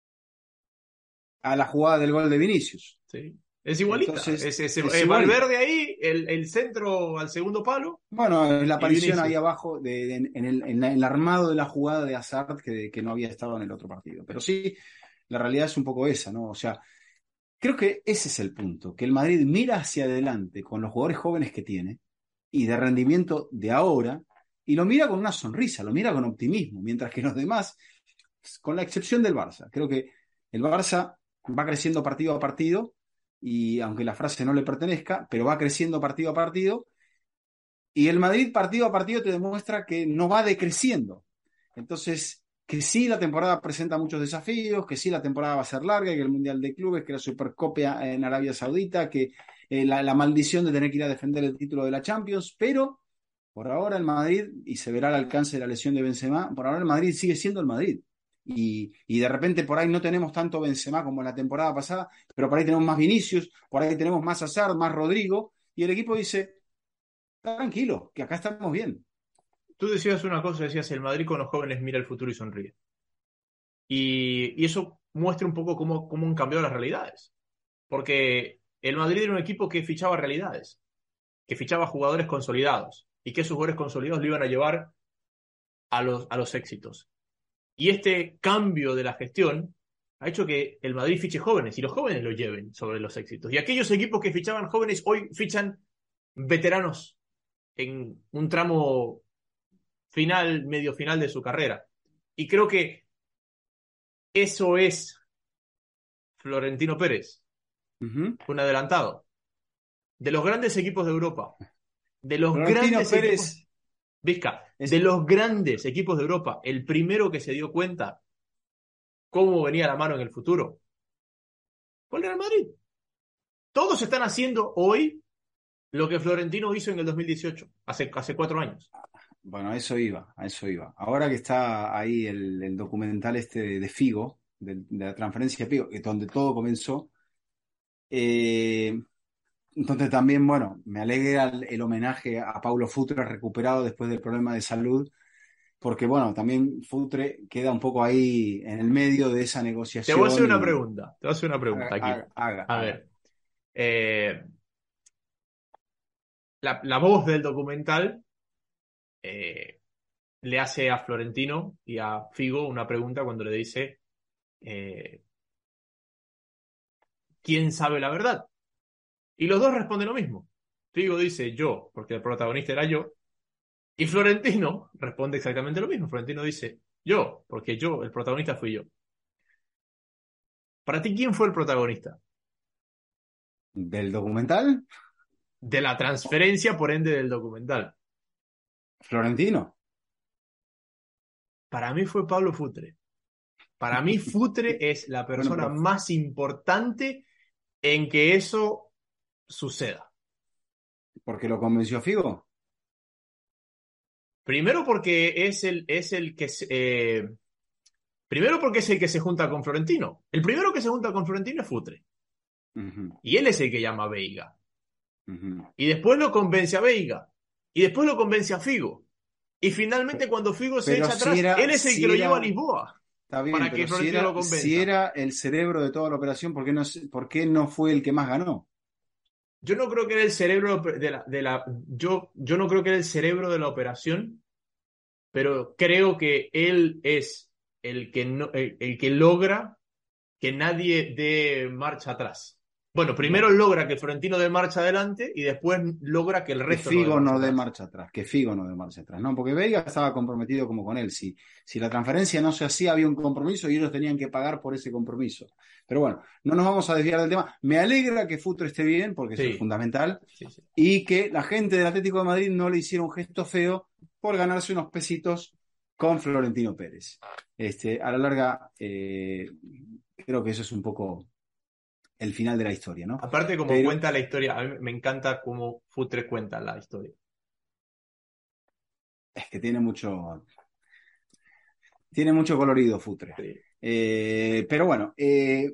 a la jugada del gol de Vinicius. ¿Sí? Es igualita. Entonces, Es, es, es es igualita. Valverde ahí, el, el centro al segundo palo Bueno, es la y aparición ahí Vinicius. abajo de, de- en, el, en, la- en el armado de la jugada de Hazard que, que no había estado en el otro partido. Pero sí, la realidad es un poco esa, ¿no? O sea, creo que ese es el punto, que el Madrid mira hacia adelante con los jugadores jóvenes que tiene y de rendimiento de ahora, y lo mira con una sonrisa, lo mira con optimismo, mientras que los demás, con la excepción del Barça, creo que el Barça va creciendo partido a partido, y aunque la frase no le pertenezca, pero va creciendo partido a partido, y el Madrid partido a partido te demuestra que no va decreciendo. Entonces, que sí la temporada presenta muchos desafíos, que sí la temporada va a ser larga, que el Mundial de Clubes, que la Supercopa en Arabia Saudita, que eh, la, la maldición de tener que ir a defender el título de la Champions, pero por ahora el Madrid, y se verá el alcance de la lesión de Benzema, por ahora el Madrid sigue siendo el Madrid. Y, y de repente por ahí no tenemos tanto Benzema como en la temporada pasada, pero por ahí tenemos más Vinicius, por ahí tenemos más Hazard, más Rodrigo, y el equipo dice, tranquilo, que acá estamos bien. Tú decías una cosa, decías, el Madrid con los jóvenes mira el futuro y sonríe. Y, y eso muestra un poco cómo, cómo han cambiado las realidades. Porque el Madrid era un equipo que fichaba realidades, que fichaba jugadores consolidados y que esos jugadores consolidados lo iban a llevar a los, a los éxitos. Y este cambio de la gestión ha hecho que el Madrid fiche jóvenes y los jóvenes lo lleven sobre los éxitos. Y aquellos equipos que fichaban jóvenes hoy fichan veteranos en un tramo final, medio final de su carrera. Y creo que eso es Florentino Pérez, Uh -huh. un adelantado. De los grandes equipos de Europa, de los Florentino grandes equipos, Pérez Vizca, de es, los grandes equipos de Europa, el primero que se dio cuenta cómo venía la mano en el futuro fue el Real Madrid. Todos están haciendo hoy lo que Florentino hizo en el dos mil dieciocho, hace, hace cuatro años. bueno, a eso iba, a eso iba. Ahora que está ahí el, el documental este de, de Figo, de, de, la transferencia de Figo, que donde todo comenzó, eh, entonces también, bueno, me alegra el, el homenaje a Paulo Futre recuperado después del problema de salud, porque bueno, también Futre queda un poco ahí en el medio de esa Te voy a hacer negociación una y pregunta, te voy a hacer una pregunta haga, aquí. haga, haga. A haga. ver, eh, la, la voz del documental eh, le hace a Florentino y a Figo una pregunta cuando le dice, eh, ¿quién sabe la verdad? Y los dos responden lo mismo. Figo dice yo, porque el protagonista era yo, Y Florentino responde exactamente lo mismo. Florentino dice, yo, porque yo, el protagonista fui yo. Para ti, ¿quién fue el protagonista? Del documental, De la transferencia, por ende, del documental. Florentino. Para mí fue Pablo Futre. Para mí, Futre es la Bueno, persona pero más importante en que eso suceda. ¿porque lo convenció a Figo? Primero porque es el, es el que se- eh, primero porque es el que se junta con Florentino. El primero que se junta con Florentino es Futre. Ujú, Y él es el que llama a Veiga. ujú. Y después lo convence a Veiga. Y después lo convence a Figo. Y finalmente, Pe- cuando Figo se Pero echa si atrás, él era, es el que si lo lleva a era, Lisboa está bien, para que pero si Florentino lo era, si convenza. era el cerebro de toda la operación, ¿por qué no, se- por qué no fue el que más ganó? Yo no creo que era el cerebro de la, de la yo, yo no creo que era el cerebro de la operación, pero creo que él es el que no, el, el que logra que nadie dé marcha atrás. Bueno, primero Bueno, logra que Florentino dé marcha adelante y después logra que el que resto no dé Figo marcha no dé atrás. marcha atrás, que Figo no dé marcha atrás, no, porque Veiga estaba comprometido como con él. Si, si la transferencia no se hacía, había un compromiso y ellos tenían que pagar por ese compromiso. Pero bueno, no nos vamos a desviar del tema. Me alegra que Futre esté bien, porque eso es Sí, fundamental, sí, sí. y que la gente del Atlético de Madrid no le hiciera un gesto feo por ganarse unos pesitos con Florentino Pérez. Este, a la larga, eh, creo que eso es un poco el final de la historia, ¿no? Aparte, como Pero cuenta la historia, a mí me encanta cómo Futre cuenta la historia. es que tiene mucho, tiene mucho colorido Futre. Sí. Eh, pero bueno, eh,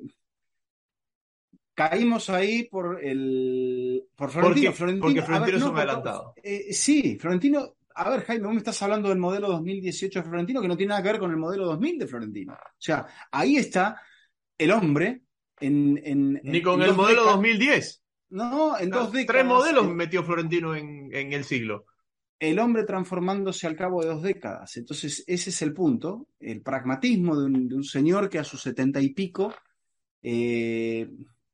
caímos ahí por el por Florentino. Porque, porque Florentino, a ver, Florentino es no, un por, adelantado. eh, sí, Florentino, a ver, Jaime, vos me estás hablando del modelo dos mil dieciocho de Florentino que no tiene nada que ver con el modelo dos mil de Florentino. O sea, ahí está el hombre en, en, Ni en, con en el dos modelo décadas, dos mil diez. no, en dos Tres décadas, modelos el, metió Florentino en, en el siglo. el hombre transformándose al cabo de dos décadas. Entonces, ese es el punto, el pragmatismo de un, de un señor que a sus setenta y pico eh,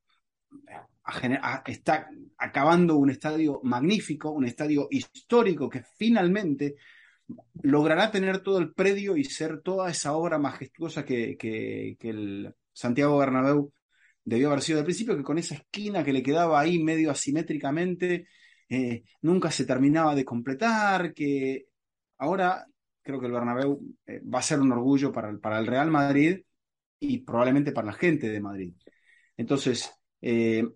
a, a, está acabando un estadio magnífico, un estadio histórico que finalmente logrará tener todo el predio y ser toda esa obra majestuosa que, que, que el Santiago Bernabéu debió haber sido de principio, que con esa esquina que le quedaba ahí medio asimétricamente, eh, nunca se terminaba de completar, que ahora creo que el Bernabéu eh, va a ser un orgullo para, para el Real Madrid y probablemente para la gente de Madrid. Entonces, eh,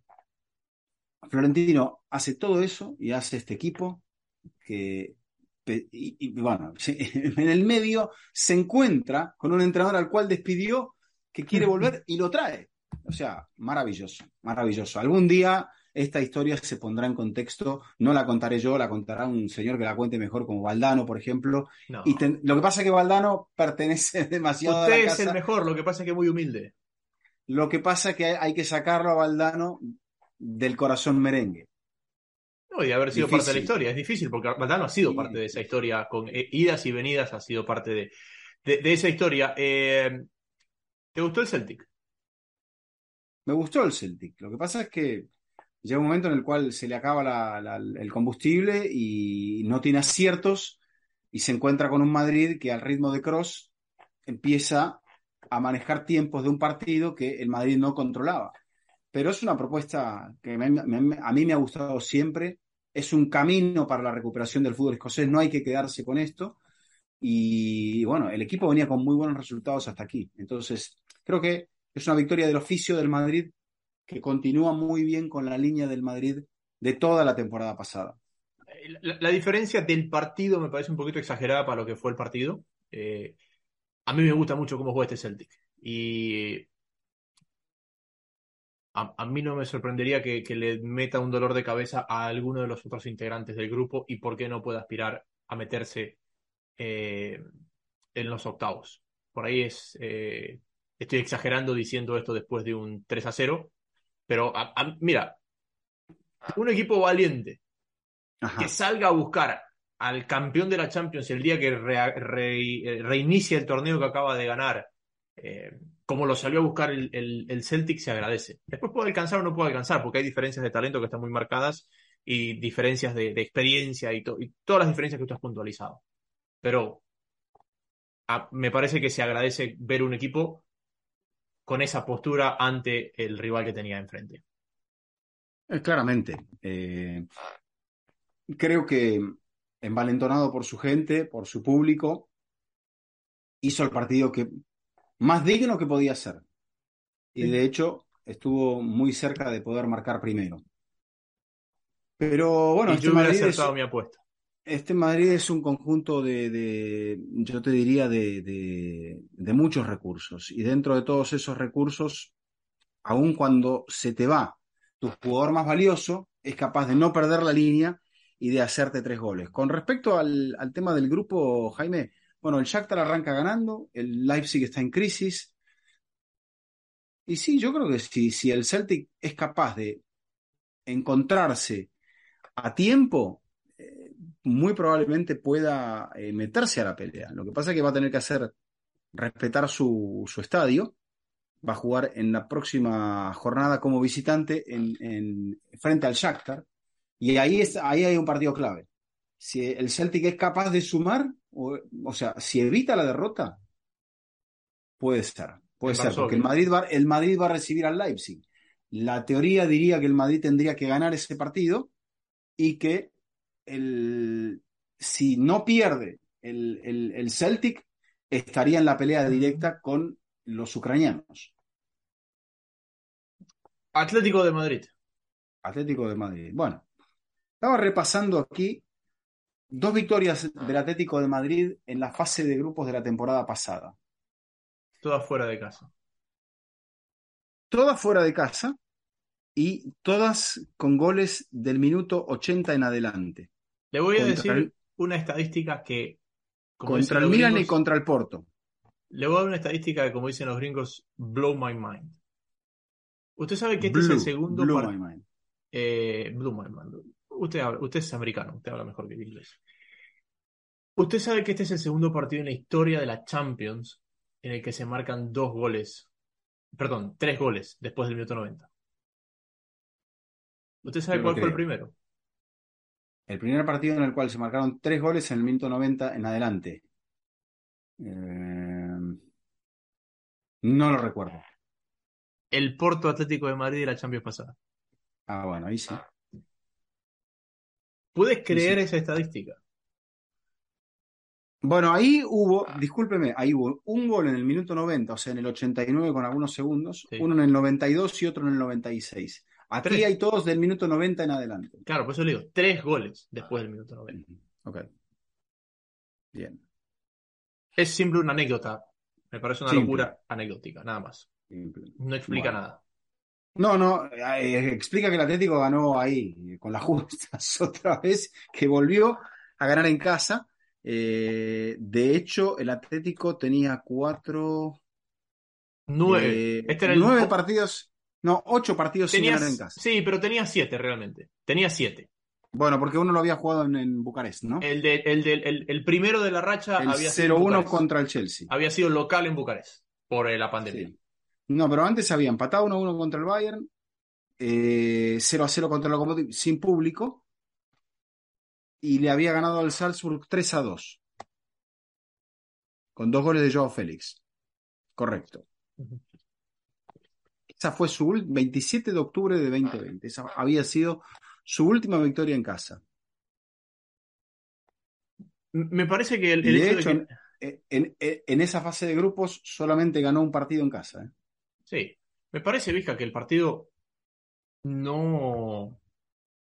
Florentino hace todo eso y hace este equipo que, y, y, bueno, en el medio se encuentra con un entrenador al cual despidió que quiere volver y lo trae. O sea, maravilloso, maravilloso. Algún día esta historia se pondrá en contexto, no la contaré yo, la contará un señor que la cuente mejor como Valdano, por ejemplo. Y No. ten, lo que pasa es que Valdano pertenece demasiado a Usted la es el casa. mejor, lo que pasa es que es muy humilde. Lo que pasa es que hay que sacarlo a Valdano del corazón merengue. No, y de haber sido parte de la Difícil. historia. Es difícil porque Valdano ha sido parte de esa Difícil. historia, con eh, idas y venidas ha sido parte de, de, de esa historia. Eh, ¿te gustó el Celtic? Me gustó el Celtic. Lo que pasa es que llega un momento en el cual se le acaba la- la- el combustible y no tiene aciertos y se encuentra con un Madrid que al ritmo de Cross empieza a manejar tiempos de un partido que el Madrid no controlaba. Pero es una propuesta que me- me- a mí me ha gustado siempre. Es un camino para la recuperación del fútbol escocés. No hay que quedarse con esto. Y bueno, el equipo venía con muy buenos resultados hasta aquí. Entonces, creo que es una victoria del oficio del Madrid que continúa muy bien con la línea del Madrid de toda la temporada pasada. La, la diferencia del partido me parece un poquito exagerada para lo que fue el partido. Eh, a mí me gusta mucho cómo juega este Celtic. Y a, a mí no me sorprendería que, que le meta un dolor de cabeza a alguno de los otros integrantes del grupo y por qué no pueda aspirar a meterse eh, en los octavos. Por ahí es, eh, estoy exagerando diciendo esto después de un tres a cero, pero a, a, mira, un equipo valiente que Ajá. salga a buscar al campeón de la Champions el día que re, re, reinicia el torneo que acaba de ganar, eh, como lo salió a buscar el, el, el, Celtic, se agradece. Después puede alcanzar o no puede alcanzar, porque hay diferencias de talento que están muy marcadas y diferencias de, de experiencia y, to- y todas las diferencias que tú has puntualizado. Pero a- me parece que se agradece ver un equipo con esa postura ante el rival que tenía enfrente. Eh, claramente. Eh, creo que envalentonado por su gente, por su público, hizo el partido que más digno que podía ser. Y Sí. de hecho estuvo muy cerca de poder marcar primero. Pero bueno, Y este yo hubiera Madrid es, acertado mi apuesta. este Madrid es un conjunto de, de yo te diría, de, de, de muchos recursos. Y dentro de todos esos recursos, aun cuando se te va tu jugador más valioso, es capaz de no perder la línea y de hacerte tres goles. Con respecto al, al tema del grupo, Jaime, bueno, el Shakhtar arranca ganando, el Leipzig está en crisis. Y sí, yo creo que si, si el Celtic es capaz de encontrarse a tiempo, eh, muy probablemente pueda eh, meterse a la pelea. Lo que pasa es que va a tener que hacer respetar su, su estadio. Va a jugar en la próxima jornada como visitante en, en- frente al Shakhtar. Y ahí, es, ahí hay un partido clave. Si el Celtic es capaz de sumar, o, o sea, si evita la derrota, puede ser. Puede En ser, porque el Varsovia. Madrid va, el Madrid va a recibir al Leipzig. La teoría diría que el Madrid tendría que ganar ese partido y que el, si no pierde el, el, el Celtic, estaría en la pelea directa con los ucranianos. Atlético de Madrid. Atlético de Madrid. Bueno, estaba repasando aquí dos victorias del Atlético de Madrid en la fase de grupos de la temporada pasada. Todas fuera de casa. Todas fuera de casa y todas con goles del minuto ochenta en adelante. Le voy a Contra decir el, una estadística que, como dicen contra el los Milan y gringos, contra el Porto. le voy a dar una estadística que, como dicen los gringos, blow my mind. Usted sabe que este es el Blue, segundo blue my partido. mind. Blow my mind. Usted, habla- usted es americano, usted habla mejor que el inglés. Usted sabe que este es el segundo partido en la historia de la Champions en el que se marcan dos goles, perdón, tres goles después del minuto noventa. ¿Usted sabe Yo lo cuál fue el creo. primero? El primer partido en el cual se marcaron tres goles en el minuto noventa en adelante. Eh, no lo recuerdo. El Porto Atlético de Madrid de la Champions pasada. Ah, bueno, ahí sí. ¿Puedes Sí, creer sí. esa estadística? Bueno, ahí hubo, discúlpeme, ahí hubo un gol en el minuto noventa, o sea, en el ochenta y nueve con algunos segundos, Sí. uno en el noventa y dos y otro en el noventa y seis. Aquí Tres. hay todos del minuto noventa en adelante. Claro, por eso le digo, tres goles después del minuto noventa. Ujú. Ok, bien. Es siempre una anécdota. Me parece una Simple. locura anecdótica, nada más. Simple. No explica Bueno. nada. No, no, eh, explica que el Atlético ganó ahí, con las justas, otra vez, que volvió a ganar en casa. Eh, de hecho, el Atlético tenía cuatro, Nueve. eh, Este era el. nueve oh, partidos, no, ocho partidos sin ganar en tenías. casa. Sí, pero tenía siete realmente. Tenía siete. Bueno, porque uno lo había jugado en, en Bucarest, ¿no? El, de, el, del- el, el primero de la racha El había sido en cero uno Bucarest. contra el Chelsea. Había sido local en Bucarest por eh, la pandemia. Sí. No, pero antes había empatado uno a uno contra el Bayern, eh, cero a cero contra el Lokomotiv sin público, y le había ganado al Salzburg tres a dos con dos goles de Joao Félix. Correcto. Ujú. Esa fue su ul- veintisiete de octubre de dos mil veinte. Esa había sido su última victoria en casa. M- Me parece que el, Y el de hecho de hecho, que. en, en- en esa fase de grupos solamente ganó un partido en casa. ¿Eh? Sí. Me parece, Vizca, que el partido no.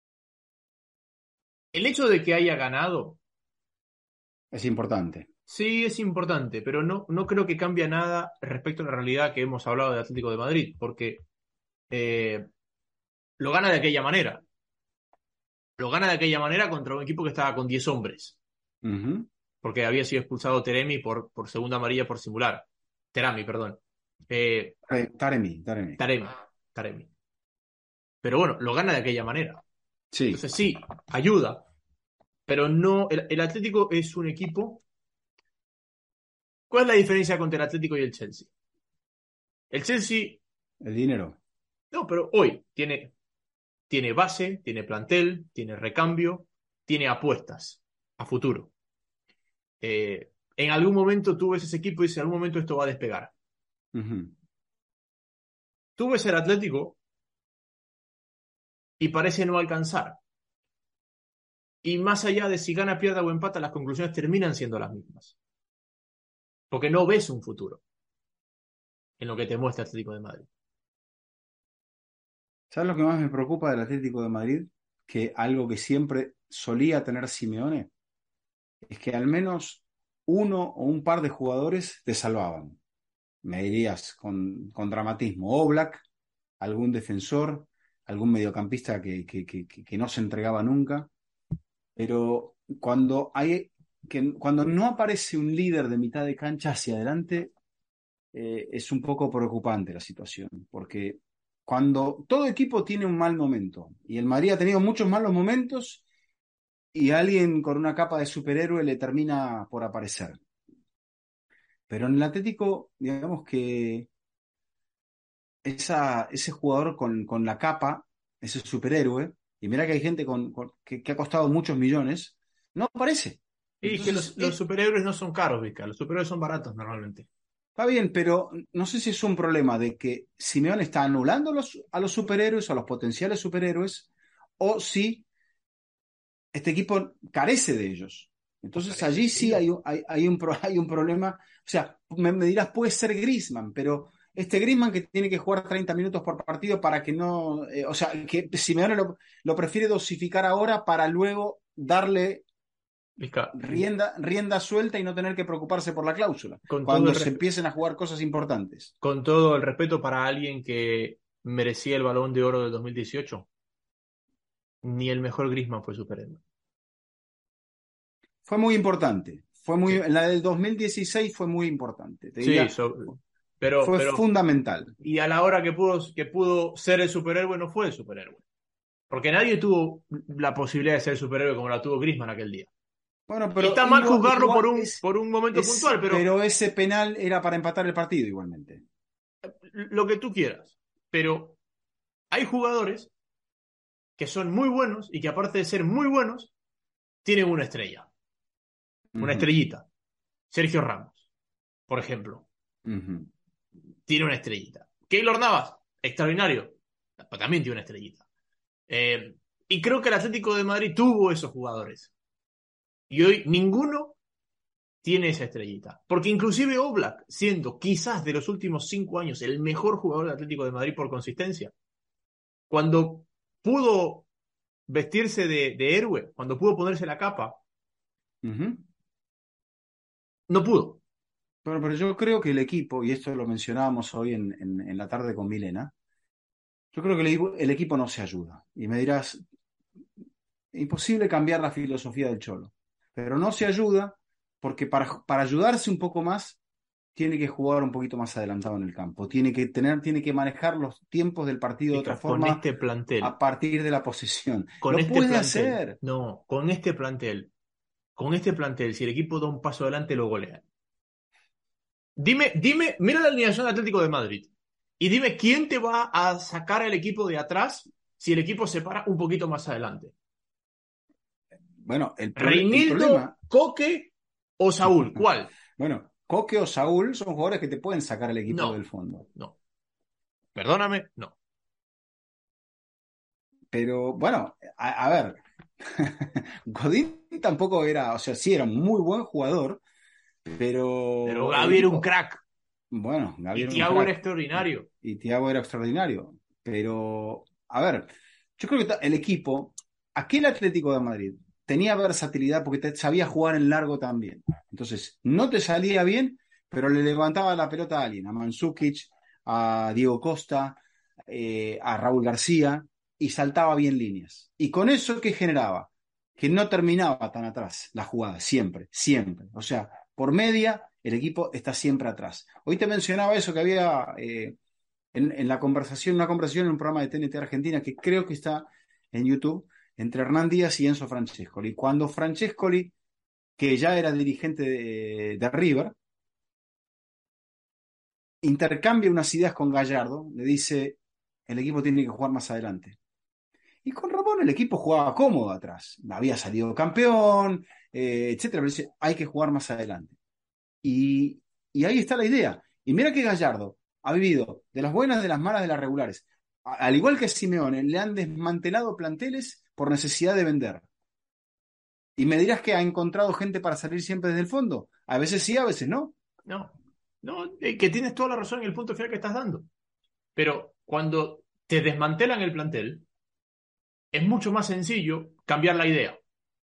El hecho de que haya ganado. Es importante. Sí, es importante, pero no, no creo que cambie nada respecto a la realidad que hemos hablado del Atlético de Madrid, porque eh, lo gana de aquella manera. Lo gana de aquella manera contra un equipo que estaba con diez hombres, Ujú. porque había sido expulsado Teremi por, por segunda amarilla por simular. Terami, perdón. Eh, Eh, Taremi, Taremi. Taremi, Taremi. Pero bueno, lo gana de aquella manera. Sí. Entonces sí, ayuda, pero no. El, el Atlético es un equipo. ¿Cuál es la diferencia contra el Atlético y el Chelsea? El Chelsea, El dinero. no, pero hoy tiene tiene base, tiene plantel, tiene recambio, tiene apuestas a futuro. Eh, en algún momento tú ves ese equipo y dices, en algún momento esto va a despegar. Ujú. Tú ves el Atlético y parece no alcanzar. Y más allá de si gana, pierde o empata, las conclusiones terminan siendo las mismas. Porque no ves un futuro en lo que te muestra Atlético de Madrid. ¿Sabes lo que más me preocupa del Atlético de Madrid? Que algo que siempre solía tener Simeone es que al menos uno o un par de jugadores te salvaban. Me dirías con, con dramatismo, Oblak, algún defensor, algún mediocampista que, que, que, que no se entregaba nunca. Pero cuando hay que cuando no aparece un líder de mitad de cancha hacia adelante, eh, es un poco preocupante la situación, porque cuando todo equipo tiene un mal momento, y el Madrid ha tenido muchos malos momentos, y alguien con una capa de superhéroe le termina por aparecer. Pero en el Atlético, digamos que esa, ese jugador con, con la capa, ese superhéroe, y mira que hay gente con, con- que, que ha costado muchos millones, no aparece. Y que los, Entonces, los eh, superhéroes no son caros, Vizca. Los superhéroes son baratos normalmente. está bien, pero no sé si es un problema de que Simeone está anulando los- a los superhéroes, a los potenciales superhéroes, o si este equipo carece de ellos. O Entonces carece allí de sí ellos. hay, un- hay, hay un, pro- hay un problema. O sea, me, me dirás, puede ser Griezmann, pero este Griezmann que tiene que jugar treinta minutos por partido para que no. Eh, o sea, que Simeone lo, lo prefiere dosificar ahora para luego darle Vizca, rienda, rienda suelta y no tener que preocuparse por la cláusula, con todo cuando el se respeto, empiecen a jugar cosas importantes. con todo el respeto para alguien que merecía el Balón de Oro del dos mil dieciocho, ni el mejor Griezmann fue superhéroe. Fue muy importante. Fue muy, Sí, la del dos mil dieciséis fue muy importante. Te sí, diría, so- pero, fue pero, fundamental. y a la hora que pudo, que pudo ser el superhéroe, no fue el superhéroe. Porque nadie tuvo la posibilidad de ser el superhéroe como la tuvo Griezmann aquel día. Bueno, Y pero está mal igual, juzgarlo por igual un, es, por un momento puntual, es, pero pero ese penal era para empatar el partido igualmente. lo que tú quieras. Pero hay jugadores que son muy buenos y que aparte de ser muy buenos, tienen una estrella, una Ujú, estrellita. Sergio Ramos, por ejemplo, ujú. tiene una estrellita. Keylor Navas, extraordinario, también tiene una estrellita. Eh, y creo que el Atlético de Madrid tuvo esos jugadores. Y hoy ninguno tiene esa estrellita. Porque inclusive Oblak, siendo quizás de los últimos cinco años el mejor jugador del Atlético de Madrid por consistencia, cuando pudo vestirse de, de héroe, cuando pudo ponerse la capa, Ujú. no pudo. Bueno, pero yo creo que el equipo, y esto lo mencionábamos hoy en, en- en la tarde con Milena, yo creo que el equipo, el equipo no se ayuda. Y me dirás, imposible cambiar la filosofía del Cholo, pero no se ayuda porque para, para ayudarse un poco más, tiene que jugar un poquito más adelantado en el campo, tiene que tener, tiene que manejar los tiempos del partido de otra Pica, con forma este plantel, a partir de la posesión. con Lo este puede plantel, hacer. no, con este plantel, con este plantel, si el equipo da un paso adelante, lo golea. Dime, dime, mira la alineación del Atlético de Madrid y dime quién te va a sacar al equipo de atrás si el equipo se para un poquito más adelante. Bueno, el, prole- el ¿Reinildo, problema, Coque o Saúl? ¿Cuál? bueno, Coque o Saúl son jugadores que te pueden sacar el equipo del No, fondo. no. Perdóname, no. Pero bueno, a, a ver, Godín tampoco era, o sea, sí era un muy buen jugador, Pero pero el Gaby era un equipo, crack bueno, Gavi y era un Thiago era crack y, extraordinario. y Thiago era extraordinario. Pero, a ver, yo creo que ta- el equipo, aquel Atlético de Madrid, tenía versatilidad porque te- sabía jugar en largo también. Entonces, no te salía bien, pero le levantaba la pelota a alguien, a Mandzukic, a Diego Costa, eh, a Raúl García, y saltaba bien líneas. ¿Y con eso qué generaba? Que no terminaba tan atrás la jugada, siempre, siempre. O sea, por media, el equipo está siempre atrás. Hoy te mencionaba eso que había eh, en, en, la conversación, una conversación en un programa de T N T Argentina que creo que está en YouTube, entre Hernán Díaz y Enzo Francescoli. Cuando Francescoli, que ya era dirigente de, de River, intercambia unas ideas con Gallardo, le dice, el equipo tiene que jugar más adelante. Y con Ramón el equipo jugaba cómodo atrás. Había salido campeón, eh, etcétera. Pero dice, hay que jugar más adelante. Y, y ahí está la idea. Y mira que Gallardo ha vivido de las buenas, de las malas, de las regulares. A- al igual que Simeone, le han desmantelado planteles por necesidad de vender. Y me dirás que ha encontrado gente para salir siempre desde el fondo. A veces sí, a veces no. No, no, eh, que tienes toda la razón en el punto final que estás dando. Pero cuando te desmantelan el plantel, es mucho más sencillo cambiar la idea.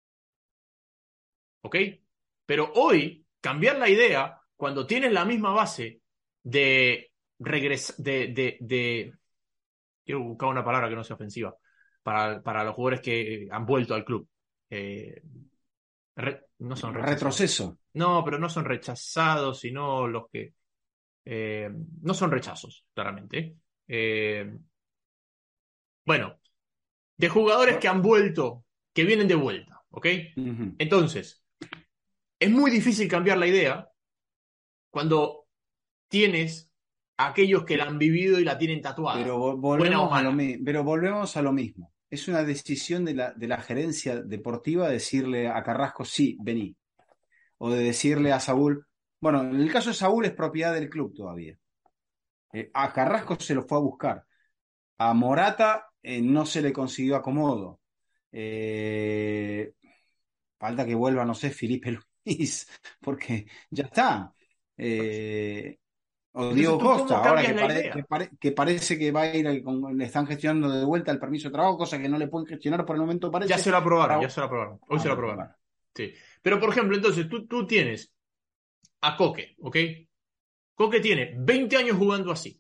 ¿Ok? Pero hoy, cambiar la idea, cuando tienes la misma base de regresar, de, de, de, quiero buscar una palabra que no sea ofensiva, para, para los jugadores que han vuelto al club. Eh, re- no son rechazados. Retroceso. No, pero no son rechazados, sino los que... eh, no son rechazos, claramente. Eh, bueno, de jugadores que han vuelto, que vienen de vuelta, ¿ok? Ujú. Entonces, es muy difícil cambiar la idea cuando tienes a aquellos que la han vivido y la tienen tatuada, Pero vo- buena o volvemos a lo mala. mi- pero volvemos a lo mismo. Es una decisión de la, de la gerencia deportiva decirle a Carrasco, sí, vení. O de decirle a Saúl, bueno, en el caso de Saúl es propiedad del club todavía. Eh, a Carrasco se lo fue a buscar. A Morata eh, no se le consiguió acomodo. Eh, falta que vuelva, no sé, Felipe Luis, porque ya está. Eh, o Entonces, Diego ¿tú cómo Costa, ahora cambias que, la pare- que, idea? pare- que parece que va a ir, al- con- le están gestionando de vuelta el permiso de trabajo, cosa que no le pueden gestionar por el momento, Ya parece. se lo aprobaron, Para... ya se lo aprobaron. Hoy Ah, se lo bueno, aprobaron. bueno. Sí. Pero, por ejemplo, entonces, tú, tú tienes a Coque, ¿ok? Coque tiene veinte años jugando así.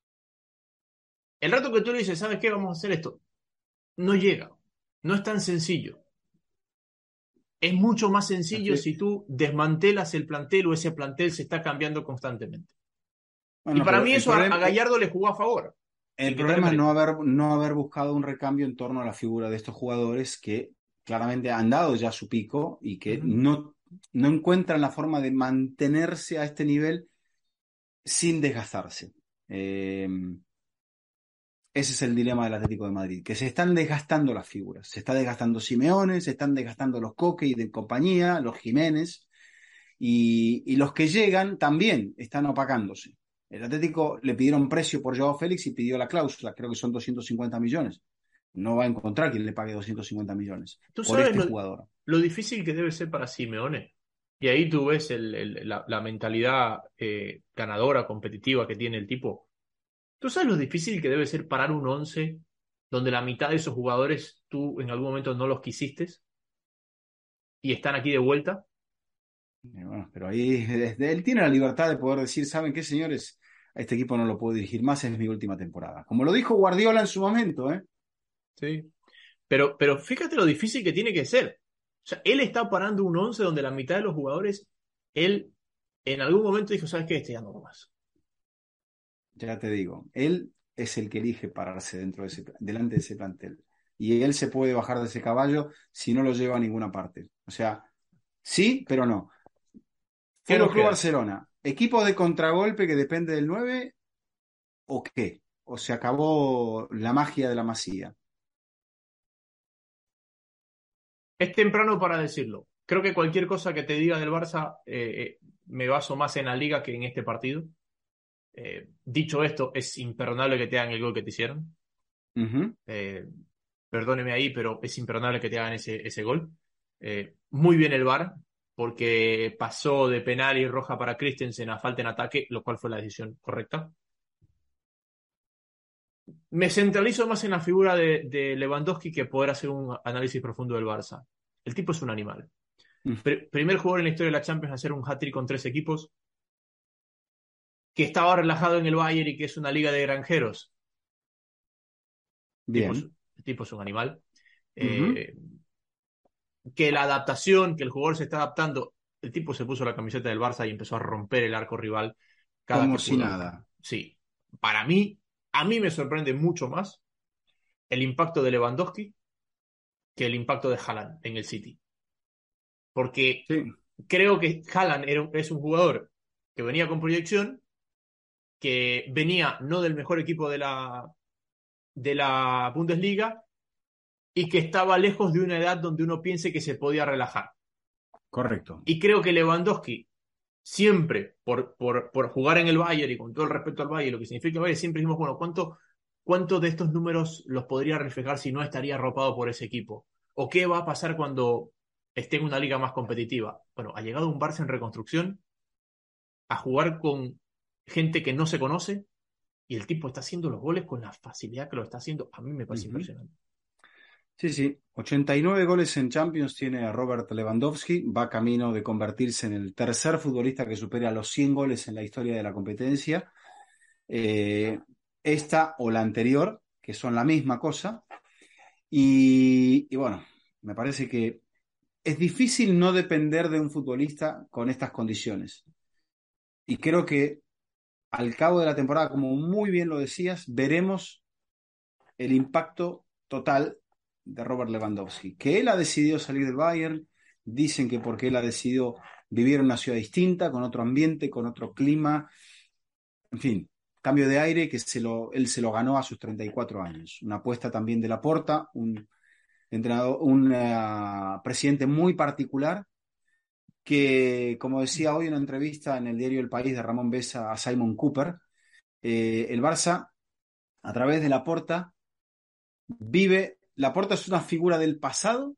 El rato que tú le dices, ¿sabes qué? Vamos a hacer esto. No llega. No es tan sencillo. Es mucho más sencillo Estoy- si tú desmantelas el plantel o ese plantel se está cambiando constantemente. Y Bueno, para pero mí el eso a, problema, a Gallardo le jugó a favor, el sin quitarle problema es no mérito. haber, no haber buscado un recambio en torno a la figura de estos jugadores que claramente han dado ya su pico y que Ujú. no, no encuentran la forma de mantenerse a este nivel sin desgastarse. Eh, ese es el dilema del Atlético de Madrid, que se están desgastando las figuras. Se está desgastando Simeone, se están desgastando los Coque y de compañía, los Jiménez, y, y los que llegan también están opacándose. El Atlético le pidieron precio por Joao Félix y pidió la cláusula, creo que son doscientos cincuenta millones. No va a encontrar quien le pague doscientos cincuenta millones Tú por sabes este lo, jugador. lo difícil que debe ser para Simeone. Y ahí tú ves el- el- la, la mentalidad eh, ganadora, competitiva que tiene el tipo. ¿Tú sabes lo difícil que debe ser parar un once donde la mitad de esos jugadores tú en algún momento no los quisiste y están aquí de vuelta? Y bueno, pero ahí desde él tiene la libertad de poder decir, ¿saben qué, señores? A este equipo no lo puedo dirigir más, es mi última temporada. Como lo dijo Guardiola en su momento, ¿eh? Sí. Pero, pero fíjate lo difícil que tiene que ser. O sea, él está parando un once donde la mitad de los jugadores, él en algún momento dijo, ¿sabes qué? Este ya no va más. Ya te digo, él es el que elige pararse dentro de ese, delante de ese plantel. Y él se puede bajar de ese caballo si no lo lleva a ninguna parte. O sea, sí, pero no. ¿Qué Fútbol nos Club queda? Barcelona, equipo de contragolpe que depende del nueve o qué. O se acabó la magia de la Masía. Es temprano para decirlo. Creo que cualquier cosa que te diga del Barça, eh, eh, me baso más en la liga que en este partido. Eh, dicho esto, es imperdonable que te hagan el gol que te hicieron. Ujú. Eh, Perdóneme ahí, pero es imperdonable que te hagan ese, ese gol. Eh, muy bien el V A R, porque pasó de penal y roja para Christensen a falta en ataque, lo cual fue la decisión correcta. Me centralizo más en la figura de, de Lewandowski que poder hacer un análisis profundo del Barça. El tipo es un animal. Pr- primer jugador en la historia de la Champions a hacer un hat-trick con tres equipos, que estaba relajado en el Bayern y que es una liga de granjeros. El tipo es, Bien. el tipo es un animal. Ujú. Eh, que la adaptación, que el jugador se está adaptando, el tipo se puso la camiseta del Barça y empezó a romper el arco rival cada Como que si pudo. nada. Sí, para mí, a mí me sorprende mucho más el impacto de Lewandowski que el impacto de Haaland en el City. Porque Sí. creo que Haaland era, es un jugador que venía con proyección, que venía no del mejor equipo de la, de la Bundesliga y que estaba lejos de una edad donde uno piense que se podía relajar. Correcto. Y creo que Lewandowski siempre, por, por, por jugar en el Bayern y con todo el respeto al Bayern, lo que significa el Bayern, siempre dijimos, bueno, ¿cuánto, cuánto de estos números los podría reflejar si no estaría arropado por ese equipo? ¿O qué va a pasar cuando esté en una liga más competitiva? Bueno, ha llegado un Barça en reconstrucción a jugar con gente que no se conoce y el tipo está haciendo los goles con la facilidad que lo está haciendo. A mí me parece Ujú. impresionante. Sí, sí. ochenta y nueve goles en Champions tiene a Robert Lewandowski. Va camino de convertirse en el tercer futbolista que supera los cien goles en la historia de la competencia. Eh, esta o la anterior, que son la misma cosa. Y, y bueno, me parece que es difícil no depender de un futbolista con estas condiciones. Y creo que al cabo de la temporada, como muy bien lo decías, veremos el impacto total de Robert Lewandowski. Que él ha decidido salir del Bayern, dicen que porque él ha decidido vivir en una ciudad distinta, con otro ambiente, con otro clima, en fin, cambio de aire que se lo, él se lo ganó a sus treinta y cuatro años. Una apuesta también de Laporta, un entrenador, un uh, presidente muy particular que, como decía hoy en una entrevista en el diario El País de Ramón Besa a Simon Cooper, eh, el Barça, a través de Laporta, vive. Laporta es una figura del pasado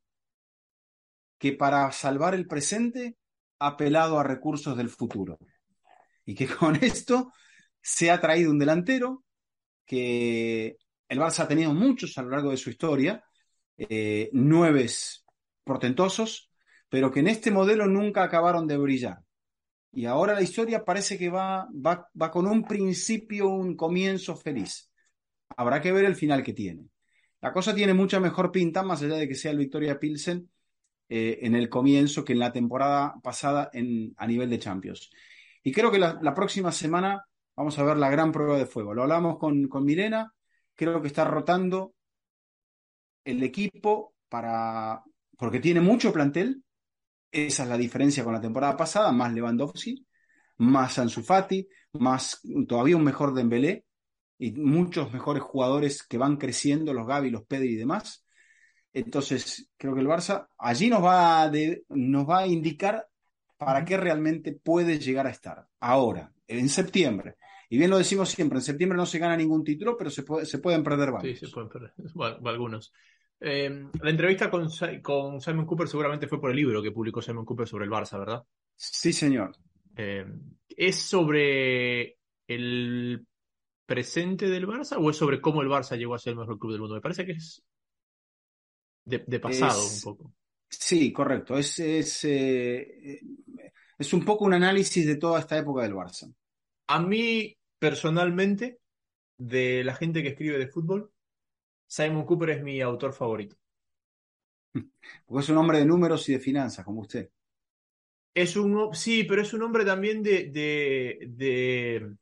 que para salvar el presente ha apelado a recursos del futuro. Y que con esto se ha traído un delantero que el Barça ha tenido muchos a lo largo de su historia, eh, nueves portentosos, pero que en este modelo nunca acabaron de brillar. Y ahora la historia parece que va, va, va con un principio, un comienzo feliz. Habrá que ver el final que tiene. La cosa tiene mucha mejor pinta, más allá de que sea el Victoria Pilsen, eh, en el comienzo que en la temporada pasada en, a nivel de Champions. Y creo que la, la próxima semana vamos a ver la gran prueba de fuego. Lo hablamos con, con Milena, creo que está rotando el equipo para, porque tiene mucho plantel. Esa es la diferencia con la temporada pasada, más Lewandowski, más Ansu Fati, más todavía un mejor Dembélé y muchos mejores jugadores que van creciendo, los Gavi, los Pedri y demás. Entonces, creo que el Barça allí nos va a, de, nos va a indicar para qué realmente puede llegar a estar. Ahora, en septiembre. Y bien lo decimos siempre, en septiembre no se gana ningún título, pero se, puede, se pueden perder Sí, se varios. pueden perder. Bueno, algunos. Eh, la entrevista con, con Simon Cooper seguramente fue por el libro que publicó Simon Cooper sobre el Barça, ¿verdad? Sí, señor. Eh, ¿Es sobre el presente del Barça o es sobre cómo el Barça llegó a ser el mejor club del mundo? Me parece que es de, de pasado un Es, poco. sí, correcto. Es, es, eh, es un poco un análisis de toda esta época del Barça. A mí, personalmente, de la gente que escribe de fútbol, Simon Cooper es mi autor favorito. Porque es un hombre de números y de finanzas, como usted. Es un, sí, pero es un hombre también de, de, de,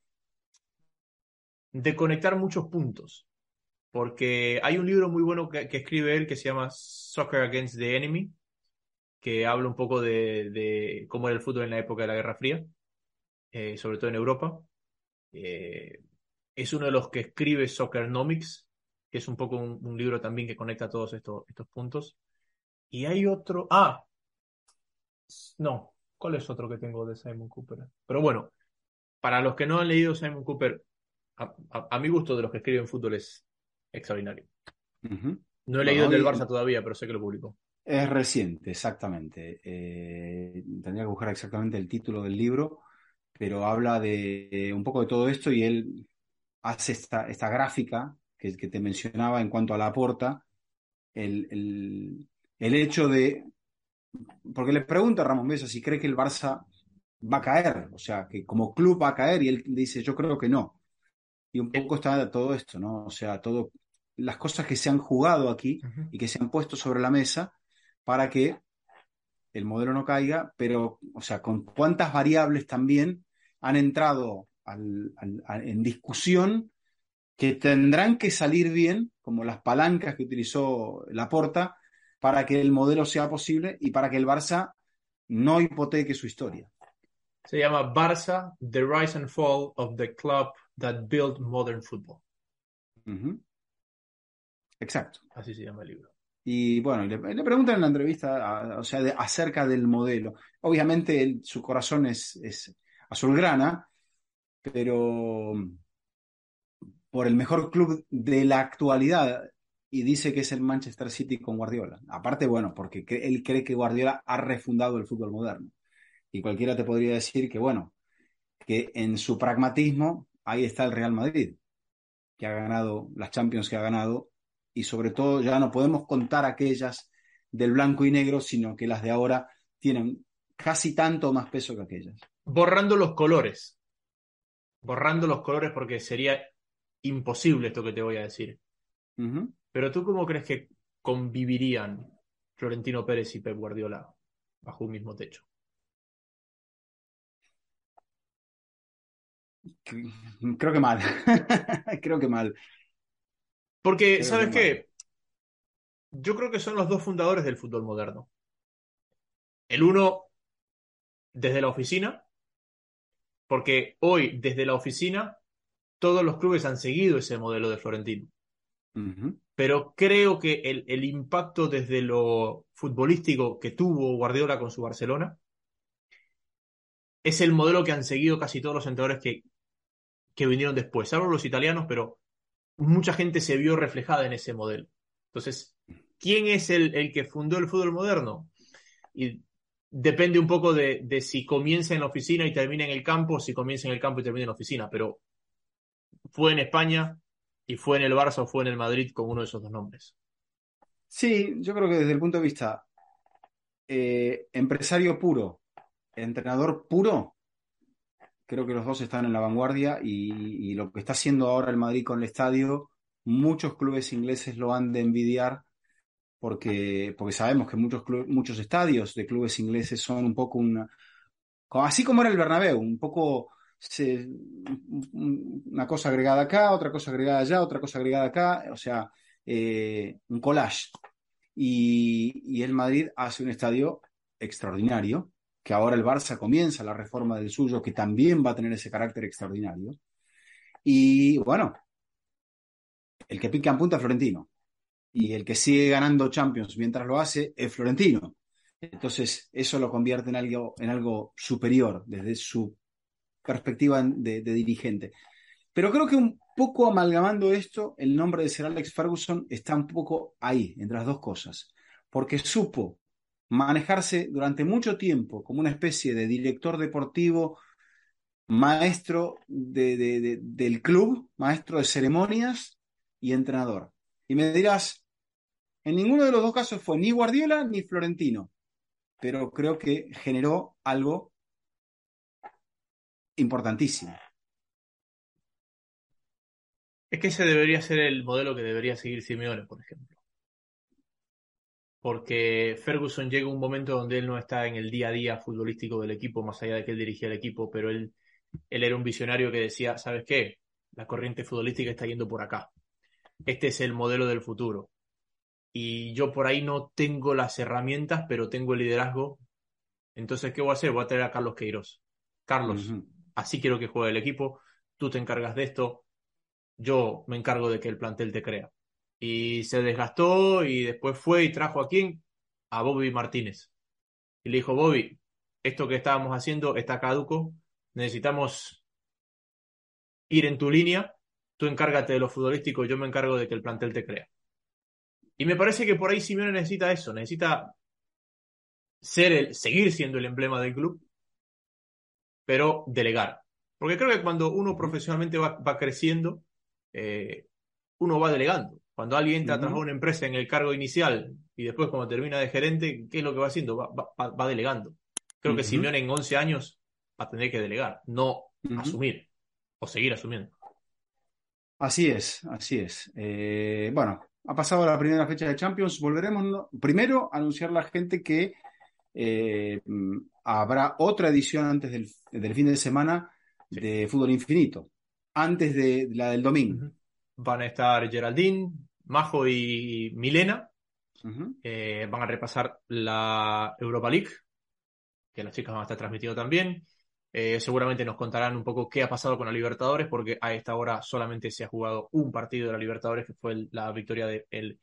de conectar muchos puntos. Porque hay un libro muy bueno que, que escribe él que se llama Soccer Against the Enemy, que habla un poco de, de cómo era el fútbol en la época de la Guerra Fría, eh, sobre todo en Europa. Eh, es uno de los que escribe Soccernomics, que es un poco un, un libro también que conecta todos estos, estos puntos. Y hay otro. Ah, no. ¿Cuál es otro que tengo de Simon Cooper? Pero bueno, para los que no han leído Simon Cooper, a, a- a mi gusto de los que escriben fútbol es extraordinario. Ujú. No he leído Bueno, el del hoy Barça todavía, pero sé que lo publicó. es reciente, exactamente. Eh, tendría que buscar exactamente el título del libro, pero habla de eh, un poco de todo esto y él hace esta, esta gráfica que, que te mencionaba en cuanto a la porta, el, el, el hecho de, porque le pregunta a Ramón Mesa si cree que el Barça va a caer, o sea, que como club va a caer y él dice, yo creo que no. Y un Eh, poco está todo esto, ¿no? O sea, todo, las cosas que se han jugado aquí ujú. y que se han puesto sobre la mesa para que el modelo no caiga, pero, o sea, con cuántas variables también han entrado al, al, a, en discusión que tendrán que salir bien, como las palancas que utilizó Laporta, para que el modelo sea posible y para que el Barça no hipoteque su historia. Se llama Barça, The Rise and Fall of the Club That Built Modern Football. Uh -huh. Exacto. Así se llama el libro. Y bueno, le, le preguntan en la entrevista, a- o sea, de- acerca del modelo. Obviamente él- su corazón es, es azulgrana, pero por el mejor club de la actualidad y dice que es el Manchester City con Guardiola. Aparte, bueno, porque cre- él cree que Guardiola ha refundado el fútbol moderno. Y cualquiera te podría decir que, bueno, que en su pragmatismo ahí está el Real Madrid, que ha ganado las Champions que ha ganado y sobre todo ya no podemos contar aquellas del blanco y negro, sino que las de ahora tienen casi tanto más peso que aquellas. Borrando los colores, borrando los colores porque sería imposible esto que te voy a decir. Ujú. Pero ¿tú cómo crees que convivirían Florentino Pérez y Pep Guardiola bajo un mismo techo? Creo que mal. Creo que mal. Porque, Creo que ¿sabes mal. qué? Yo creo que son los dos fundadores del fútbol moderno. El uno desde la oficina, porque hoy desde la oficina todos los clubes han seguido ese modelo de Florentino. Ujú. Pero creo que el, el impacto desde lo futbolístico que tuvo Guardiola con su Barcelona es el modelo que han seguido casi todos los entrenadores que, que vinieron después, salvo los italianos, pero mucha gente se vio reflejada en ese modelo. Entonces, ¿quién es el, el que fundó el fútbol moderno? Y depende un poco de, de si comienza en la oficina y termina en el campo, o si comienza en el campo y termina en la oficina, pero fue en España y fue en el Barça o fue en el Madrid con uno de esos dos nombres. Sí, yo creo que desde el punto de vista eh, empresario puro, entrenador puro, creo que los dos están en la vanguardia y, y lo que está haciendo ahora el Madrid con el estadio, muchos clubes ingleses lo han de envidiar porque, porque sabemos que muchos, clu- muchos estadios de clubes ingleses son un poco una, como- así como era el Bernabéu, un poco se- un- una cosa agregada acá, otra cosa agregada allá, otra cosa agregada acá, o sea, eh, un collage. Y, y el Madrid hace un estadio extraordinario, que ahora el Barça comienza la reforma del suyo, que también va a tener ese carácter extraordinario. Y bueno, el que pica en punta es Florentino. Y el que sigue ganando Champions mientras lo hace es Florentino. Entonces, eso lo convierte en algo, en algo superior desde su perspectiva de, de dirigente. Pero creo que un poco amalgamando esto, el nombre de Sir Alex Ferguson está un poco ahí, entre las dos cosas, porque supo manejarse durante mucho tiempo como una especie de director deportivo, maestro de, de, de, del club, maestro de ceremonias y entrenador. Y me dirás, en ninguno de los dos casos fue ni Guardiola ni Florentino, pero creo que generó algo importantísimo. Es que ese debería ser el modelo que debería seguir Simeone, por ejemplo. Porque Ferguson llega un momento donde él no está en el día a día futbolístico del equipo, más allá de que él dirigía el equipo, pero él, él era un visionario que decía, ¿sabes qué? La corriente futbolística está yendo por acá. Este es el modelo del futuro. Y yo por ahí no tengo las herramientas, pero tengo el liderazgo. Entonces, ¿qué voy a hacer? Voy a traer a Carlos Queiroz. Uh Carlos, -huh. así quiero que juegue el equipo, tú te encargas de esto, yo me encargo de que el plantel te crea. Y se desgastó y después fue y trajo a quién? A Bobby Martínez. Y le dijo, Bobby, esto que estábamos haciendo está caduco, necesitamos ir en tu línea, tú encárgate de lo futbolístico, yo me encargo de que el plantel te crea. Y me parece que por ahí Simeone necesita eso, necesita ser el, seguir siendo el emblema del club, pero delegar. Porque creo que cuando uno Uh -huh. profesionalmente va, va creciendo, eh, uno va delegando. Cuando alguien Uh entra a trabajar -huh. en una empresa en el cargo inicial y después cuando termina de gerente, ¿qué es lo que va haciendo? Va, va, va delegando. Uh Creo que -huh. Simeone en once años va a tener que delegar, no Uh -huh. asumir o seguir asumiendo. Así es, así es. Eh, bueno, ha pasado la primera fecha de Champions. Volveremos, ¿no? Primero a anunciar a la gente que eh, mm, habrá otra edición antes del, del fin de semana Sí. de Fútbol Infinito, antes de la del domingo. Ujú. Van a estar Geraldine, Majo y Milena. Uh -huh. Eh, van a repasar la Europa League, que las chicas van a estar transmitiendo también. Eh, seguramente nos contarán un poco qué ha pasado con la Libertadores, porque a esta hora solamente se ha jugado un partido de la Libertadores, que fue el- la victoria del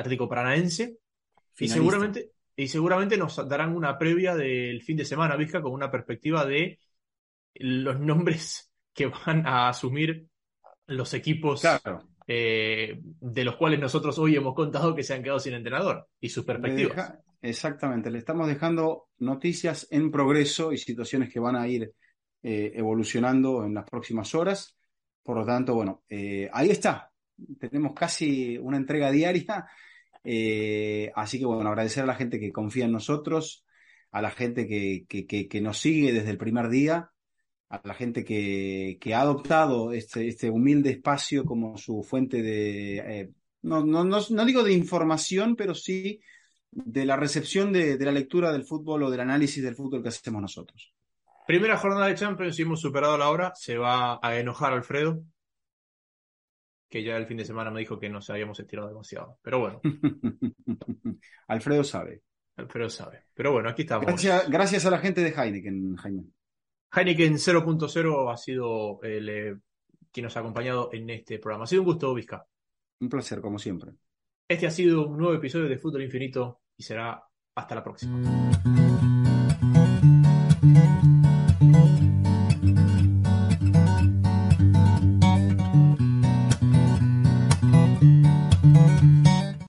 Atlético Paranaense. Y Finalista. seguramente, y seguramente nos darán una previa del fin de semana, Vizca, con una perspectiva de los nombres que van a asumir los equipos Claro, eh, de los cuales nosotros hoy hemos contado que se han quedado sin entrenador y sus le perspectivas. deja, exactamente, le estamos dejando noticias en progreso y situaciones que van a ir eh, evolucionando en las próximas horas. Por lo tanto, bueno, eh, ahí está. Tenemos casi una entrega diaria. Eh, así que, bueno, agradecer a la gente que confía en nosotros, a la gente que, que, que, que nos sigue desde el primer día, a la gente que, que ha adoptado este, este humilde espacio como su fuente de, eh, no, no, no, no digo de información, pero sí de la recepción de, de la lectura del fútbol o del análisis del fútbol que hacemos nosotros. Primera jornada de Champions y hemos superado la hora. Se va a enojar Alfredo, que ya el fin de semana me dijo que nos habíamos estirado demasiado. Pero bueno, Alfredo sabe. Alfredo sabe. Pero bueno, aquí Gracias, estamos. gracias a la gente de Heineken, Jaime. Heineken cero punto cero ha sido el, eh, quien nos ha acompañado en este programa. Ha sido un gusto, Vizca. Un placer, como siempre. Este ha sido un nuevo episodio de Fútbol Infinito y será hasta la próxima.